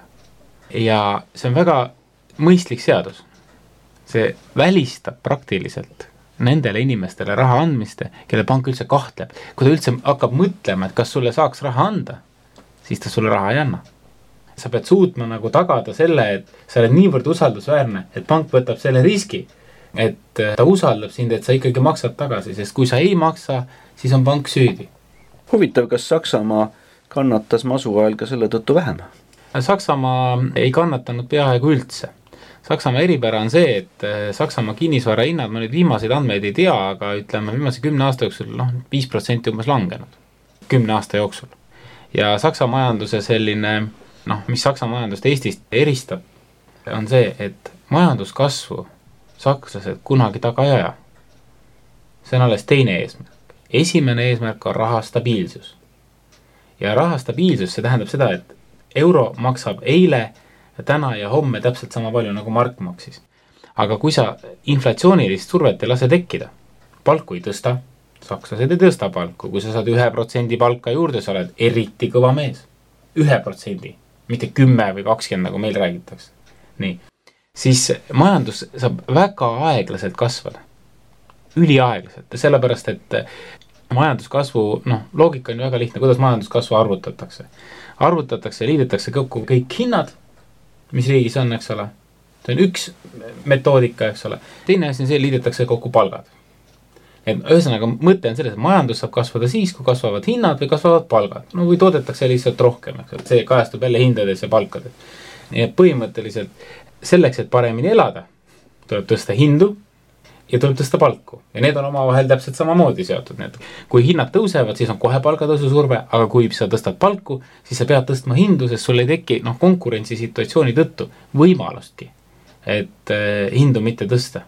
Ja see on väga mõistlik seadus. See välistab praktiliselt nendele inimestele raha andmiste, kelle pank üldse kahtleb. Kui ta üldse hakkab mõtlema, et kas sulle saaks raha anda, siis ta sulle raha ei anna. Sa pead suutma nagu tagada selle, et sa oled niivõrd usaldusväärne, et pank võtab selle riski, et ta usaldab sind, et sa ikkagi maksad tagasi, sest kui sa ei maksa, siis on pank süüdi. Huvitav, kas Saksamaa kannatas masu ajal ka selle tõttu vähem? Saksamaa ei kannatanud peaaegu üldse. Saksamaa eripära on see, et Saksamaa kinnisvara hinnad, ma nüüd viimaseid andmeid ei tea, aga ütleme viimase 10 aasta jooksul 5% umbes langenud. 10 aasta jooksul. Ja Saksa majanduse selline, mis Saksa majandust Eestist eristab, on see, et majanduskasvu sakslased kunagi taga ei aja. See on alles teine eesmärk. Esimene eesmärk on raha stabiilsus. Ja raha stabiilsus, see tähendab seda, et euro maksab eile täna ja homme täpselt sama palju nagu mark maksis. Aga kui sa inflatsioonilist survet ei lase tekkida, palku ei tõsta, sakslased ei tõsta palku, kui sa saad 1% palka juurde, sa oled eriti kõva mees. 1%, mitte 10 või 20, nagu meil räägitakse. Nii. Siis majandus saab väga aeglaselt kasvada. Üliaeglaselt, sellepärast, et majanduskasvu, loogika on väga lihtne, kuidas majanduskasvu arvutatakse. Arvutatakse ja liidetakse kokku kõik hinnad, mis riigis on, eks ole. See on üks metoodika, eks ole. Teine asi on see, liidetakse kokku palgad. Et ühesõnaga mõte on selles, et majandus saab kasvada siis, kui kasvavad hinnad või kasvavad palgad. Või toodetakse lihtsalt rohkem, eks ole. See kajastub jälle hindades ja palkades. Nii et põhimõtteliselt selleks, et paremini elada, tuleb tõsta hindu ja tuleb tõsta palku. Ja need on omavahel täpselt samamoodi seotud. Kui hinnad tõusevad, siis on kohe palgatõusu surve, aga kui sa tõstad palku, siis sa pead tõstma hindu, sest sul ei teki konkurentsisituatsiooni tõttu võimalustki, et hindu mitte tõsta.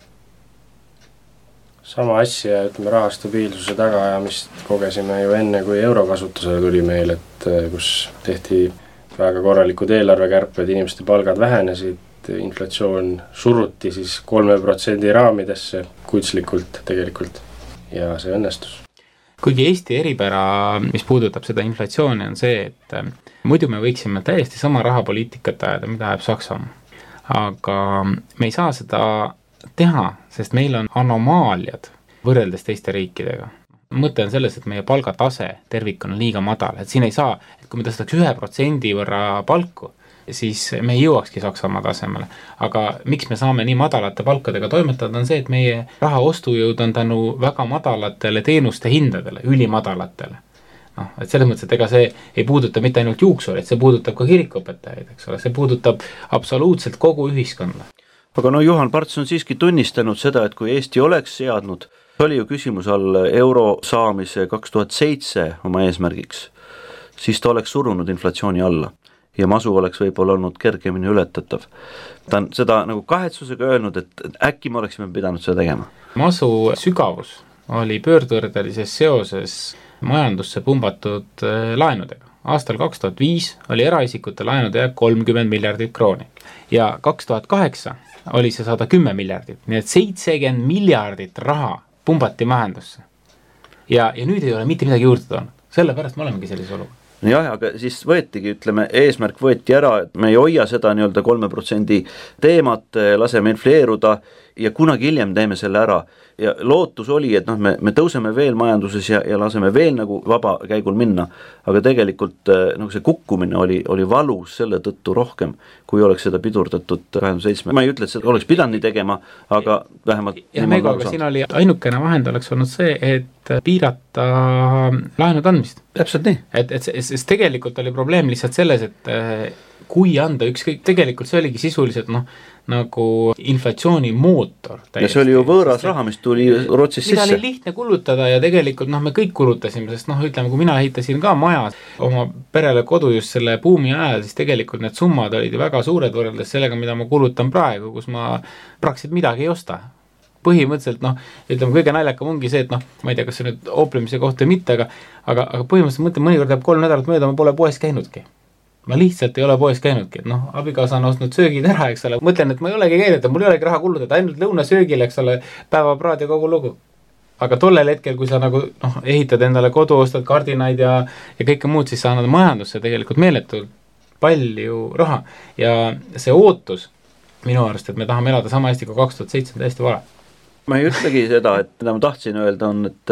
Sama asja, ütleme, raha stabiilsuse tagaajamist kogesime ju enne, kui euro kasutusele tuli meil, et kus tehti väga korralikud eelarvekärped, inimeste palgad vähenesid, inflatsioon suruti siis 3% raamidesse kutslikult tegelikult ja see õnnestus. Kuigi Eesti eripära, mis puudutab seda inflatsiooni, on see, et muidu me võiksime täiesti sama rahapoliitikat ajada, mida ajab Saksamaa. Aga me ei saa seda teha, sest meil on anomaaliad võrreldes teiste riikidega. Mõte on selles, et meie palgatase tervikuna on liiga madal, et siin ei saa, et kui me tõstaks 1% võrra palku, siis me ei jõuakski Saksamaa tasemele. Aga miks me saame nii madalate palkadega toimetada, on see, et meie raha ostujõud on tänu väga madalatele teenuste hindadele, ülimadalatele. Et selles mõttes, et ega see ei puuduta mitte ainult juuksureid, see puudutab ka kirikuõpetajaid, eks ole, see puudutab absoluutselt kogu ühiskonda. Aga Juhan Parts on siiski tunnistanud seda, et kui Eesti oleks seadnud, oli ju küsimus all euro saamise 2007 oma eesmärgiks, siis ta oleks surunud inflatsiooni alla. Ja masu oleks võib-olla olnud kergemini ületatav. Ta on seda nagu kahetsusega öelnud, et äkki me oleksime pidanud seda tegema. Masu sügavus oli pöördvõrdelises seoses majandusse pumbatud laenudega. Aastal 2005 oli eraisikute laenude 30 miljardit krooni ja 2008 oli see 110 miljardit, nii et 70 miljardit raha pumbati majandusse. Ja nüüd ei ole mitte midagi juurde toonud, sellepärast me olemegi sellise olukorra. jah, aga siis võetigi, ütleme, eesmärk võeti ära, et me ei hoia seda nii-öelda 3% teemat, laseme infleeruda ja kunagi hiljem teeme selle ära. Ja lootus oli, et noh, me tõuseme veel majanduses ja laseme veel nagu vaba käigul minna, aga tegelikult nagu see kukkumine oli valus selle tõttu rohkem, kui oleks seda pidurdatud 2007. Ma ei ütle, et seda oleks pidanud nii tegema, aga vähemalt ja mega, aga siin oli ainukene vahend oleks olnud see, et piirata laenude andmist. Täpselt nii. Sest tegelikult oli probleem lihtsalt selles, et kui anda ükskõik, tegelikult see oligi sisuliselt nagu inflatsiooni mootor. Ja see oli ju võõras raha, mis tuli Rootsist sisse. Mida oli lihtne kulutada ja tegelikult me kõik kulutasime, sest ütleme, kui mina ehitasin ka maja oma perele kodu just selle buumi ajal, siis tegelikult need summad olid ju väga suured võrreldes sellega, mida ma kulutan praegu, kus ma praktiliselt midagi ei osta. Põhimõtteliselt, ütleme, kõige naljakam ongi see, et ma ei tea, kas see nüüd ooplemise kohta või mitte, aga põhimõtteliselt mõtlen, mõnikord jääb 3 nädalat mööda, ma pole poes käinudki. Ma lihtsalt ei ole poes käinudki, et abikaasa on ostnud söögid ära, eks ole, mõtlen, et ma ei olegi käinud, et mul ei olegi raha kulutada, ainult lõunasöögile, eks ole, päevapraad ja kogu lugu. Aga tollel hetkel, kui sa nagu ehitad endale kodu, ostad kardinaid ja kõike muud, siis sa annad majandusse tegelikult meeletult palju raha ja see ootus minu arust, et me tahame elada sama hästi kui 2007 täiesti vale. Ma ei ütlegi seda, et mida ma tahtsin öelda on, et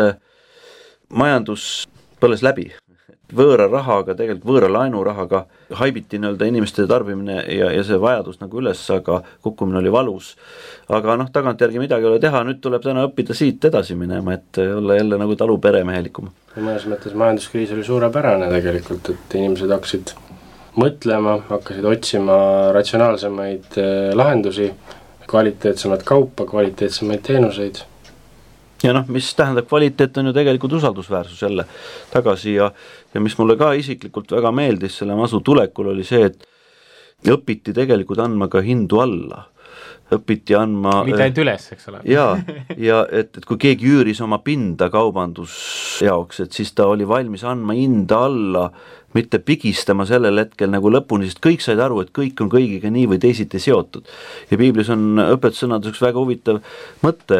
majandus põles läbi. Võõra rahaga, tegelikult võõra laenurahaga haibiti nii-öelda inimeste tarbimine ja see vajadus nagu üles, aga kukkumine oli valus. Aga tagantjärgi midagi ei ole teha, nüüd tuleb täna õppida siit edasi minema, et olla jälle nagu taluperemehelikum. Mõnes mõttes majanduskriis oli suurepärane tegelikult, et inimesed hakkasid mõtlema, hakkasid otsima ratsionaalsemaid lahendusi, kvaliteetsemat kaupa, kvaliteetsemaid teenuseid. Ja mis tähendab kvaliteet on ju tegelikult usaldusväärsus jälle tagasi ja mis mulle ka isiklikult väga meeldis selle masu tulekul oli see, et õpiti tegelikult andma ka hindu alla. Õpiti andma... Mitte ainult üles, eks ole. ja et kui keegi üüris oma pinda kaubandus jaoks, et siis ta oli valmis andma hinda alla, mitte pigistama sellel hetkel nagu lõpuni, sest kõik said aru, et kõik on kõigiga nii või teisiti seotud. Ja piiblis on õpetussõnaduseks väga huvitav mõte,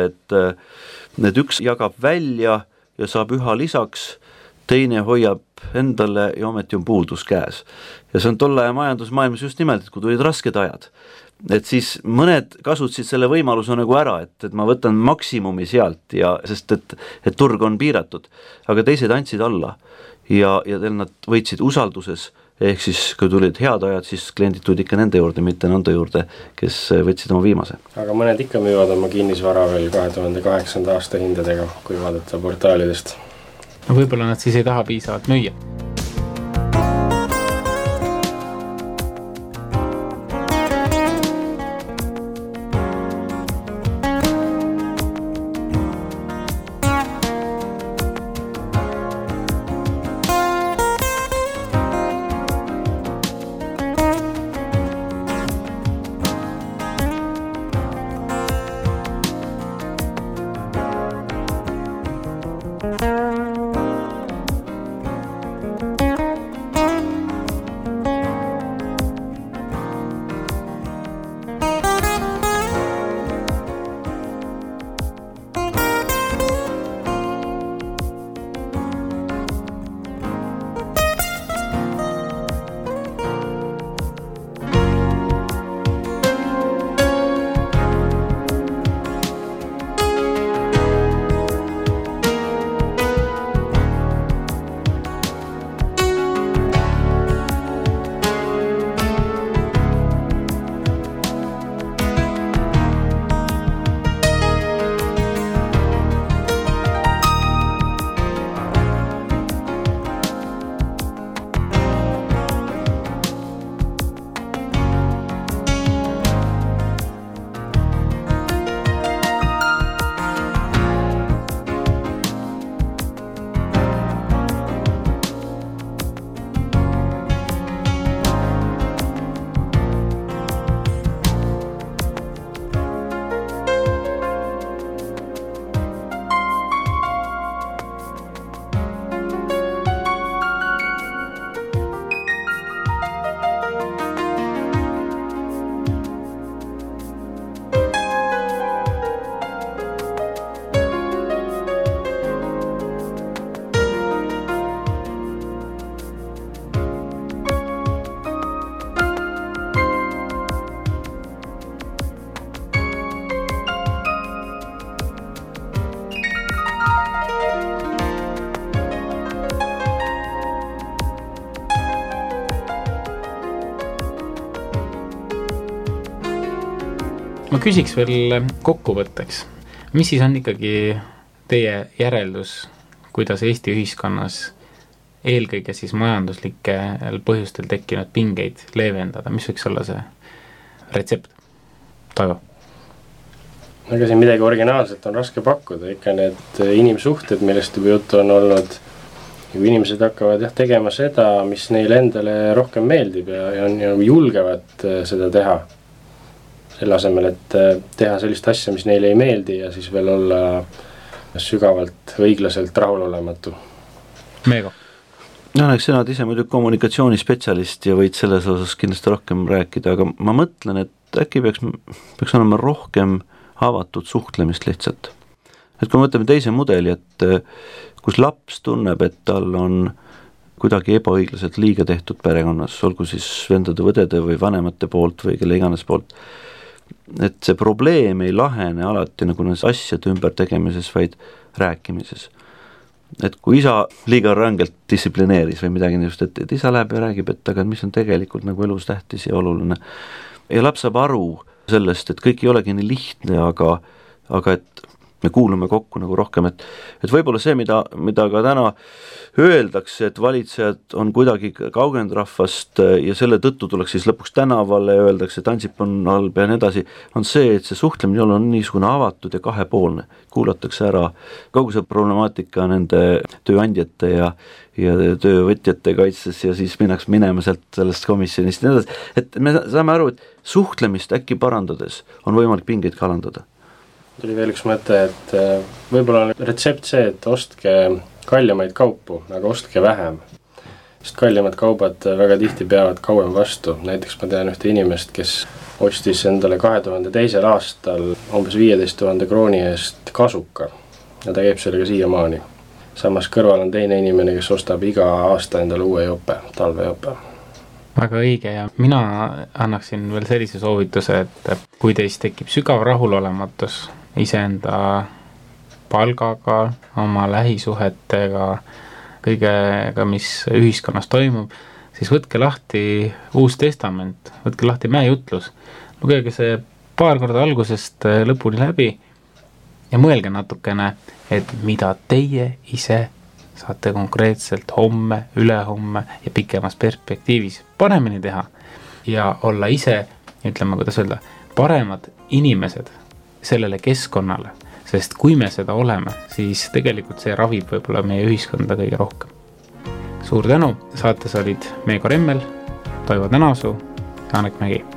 et üks jagab välja ja saab üha lisaks, teine hoiab endale ja ometi on puudus käes. Ja see on tolle majandusmaailmas just nimelt, et kui tulid rasked ajad, et siis mõned kasutasid selle võimaluse nagu ära, et ma võtan maksimumi sealt ja sest et turg on piiratud, aga teised andsid alla ja nad võitsid usalduses, ehk siis kui tulid head ajad, siis kliendid tulid ikka nende juurde, mitte nende juurde, kes võtsid oma viimase. Aga mõned ikka müüvad oma kinnisvara veel 2008. aasta hindadega, kui vaadata portaalidest. Võib-olla nad siis ei taha piisavalt müüa. ma küsiks veel kokkuvõtteks, mis siis on ikkagi teie järeldus, kuidas Eesti ühiskonnas eelkõige siis majanduslikel põhjustel tekkinud pingeid leevendada, mis võiks olla see retsept? Toivo? Aga siin midagi originaalset on raske pakkuda, ikka need inimsuhted, millest juba juttu on olnud, kui inimesed hakkavad tegema seda, mis neile endale rohkem meeldib ja julgevad seda teha, selle asemel, et teha sellist asja, mis neile ei meeldi ja siis veel olla sügavalt õiglaselt rahulolematu. Meego? Eks sina ise muidu kommunikatsioonispetsialist ja võid selles osas kindlasti rohkem rääkida, aga ma mõtlen, et äkki peaks olema rohkem avatud suhtlemist lihtsalt. Et kui me võtame teise mudeli, et kus laps tunneb, et tal on kuidagi ebaõiglaselt liiga tehtud perekonnas, olgu siis vendade, võdede või vanemate poolt või kelle iganes poolt, et see probleem ei lahene alati nagu asjade ümber tegemises, vaid rääkimises. Et kui isa liiga rangelt distsiplineeris või midagi niisugust, et isa läheb ja räägib, et aga mis on tegelikult nagu elus tähtis ja oluline. Ja laps saab aru sellest, et kõik ei olegi nii lihtne, aga et me kuulume kokku nagu rohkem, et võib-olla see, mida ka täna öeldakse, et valitsejad on kuidagi kaugenud rahvast ja selle tõttu tuleks siis lõpuks tänavale ja öeldakse, et Ansip on halb ja nii edasi, on see, et see suhtlemine on niisugune avatud ja kahepoolne. Kuulatakse ära kogu see problemaatika nende tööandjate ja töövõtjate kaitses ja siis minnakse minema sellest komisjonist ja nii edasi. Et me saame aru, et suhtlemist äkki parandades on võimalik pingeid kalandada. Tuli veel üks mõte, et võib-olla on retsept see, et ostke kallimaid kaupu, aga ostke vähem. Sest kallimad kaubad väga tihti peavad kauem vastu. Näiteks ma tean ühte inimest, kes ostis endale 2002. aastal umbes 15 000 krooni eest kasuka ja ta käib sellega siiamaani. Samas kõrval on teine inimene, kes ostab iga aasta endale uue jope, talvejope. Väga õige ja mina annaksin veel sellise soovituse, et kui teist tekib sügav rahulolematus iseenda palgaga, oma lähisuhetega, kõigega, mis ühiskonnas toimub, siis võtke lahti Uus Testament, võtke lahti Mäejutlus, lugege see paar korda algusest lõpuni läbi ja mõelge natukene, et mida teie ise saate konkreetselt homme, ülehomme ja pikemas perspektiivis paremini teha ja olla ise, ütleme, kuidas öelda, paremad inimesed sellele keskkonnale, sest kui me seda oleme, siis tegelikult see ravib võib-olla meie ühiskonda kõige rohkem. Suur tänu, saates olid Meego Remmel, Toivo Tänasuu, Janek Mägi.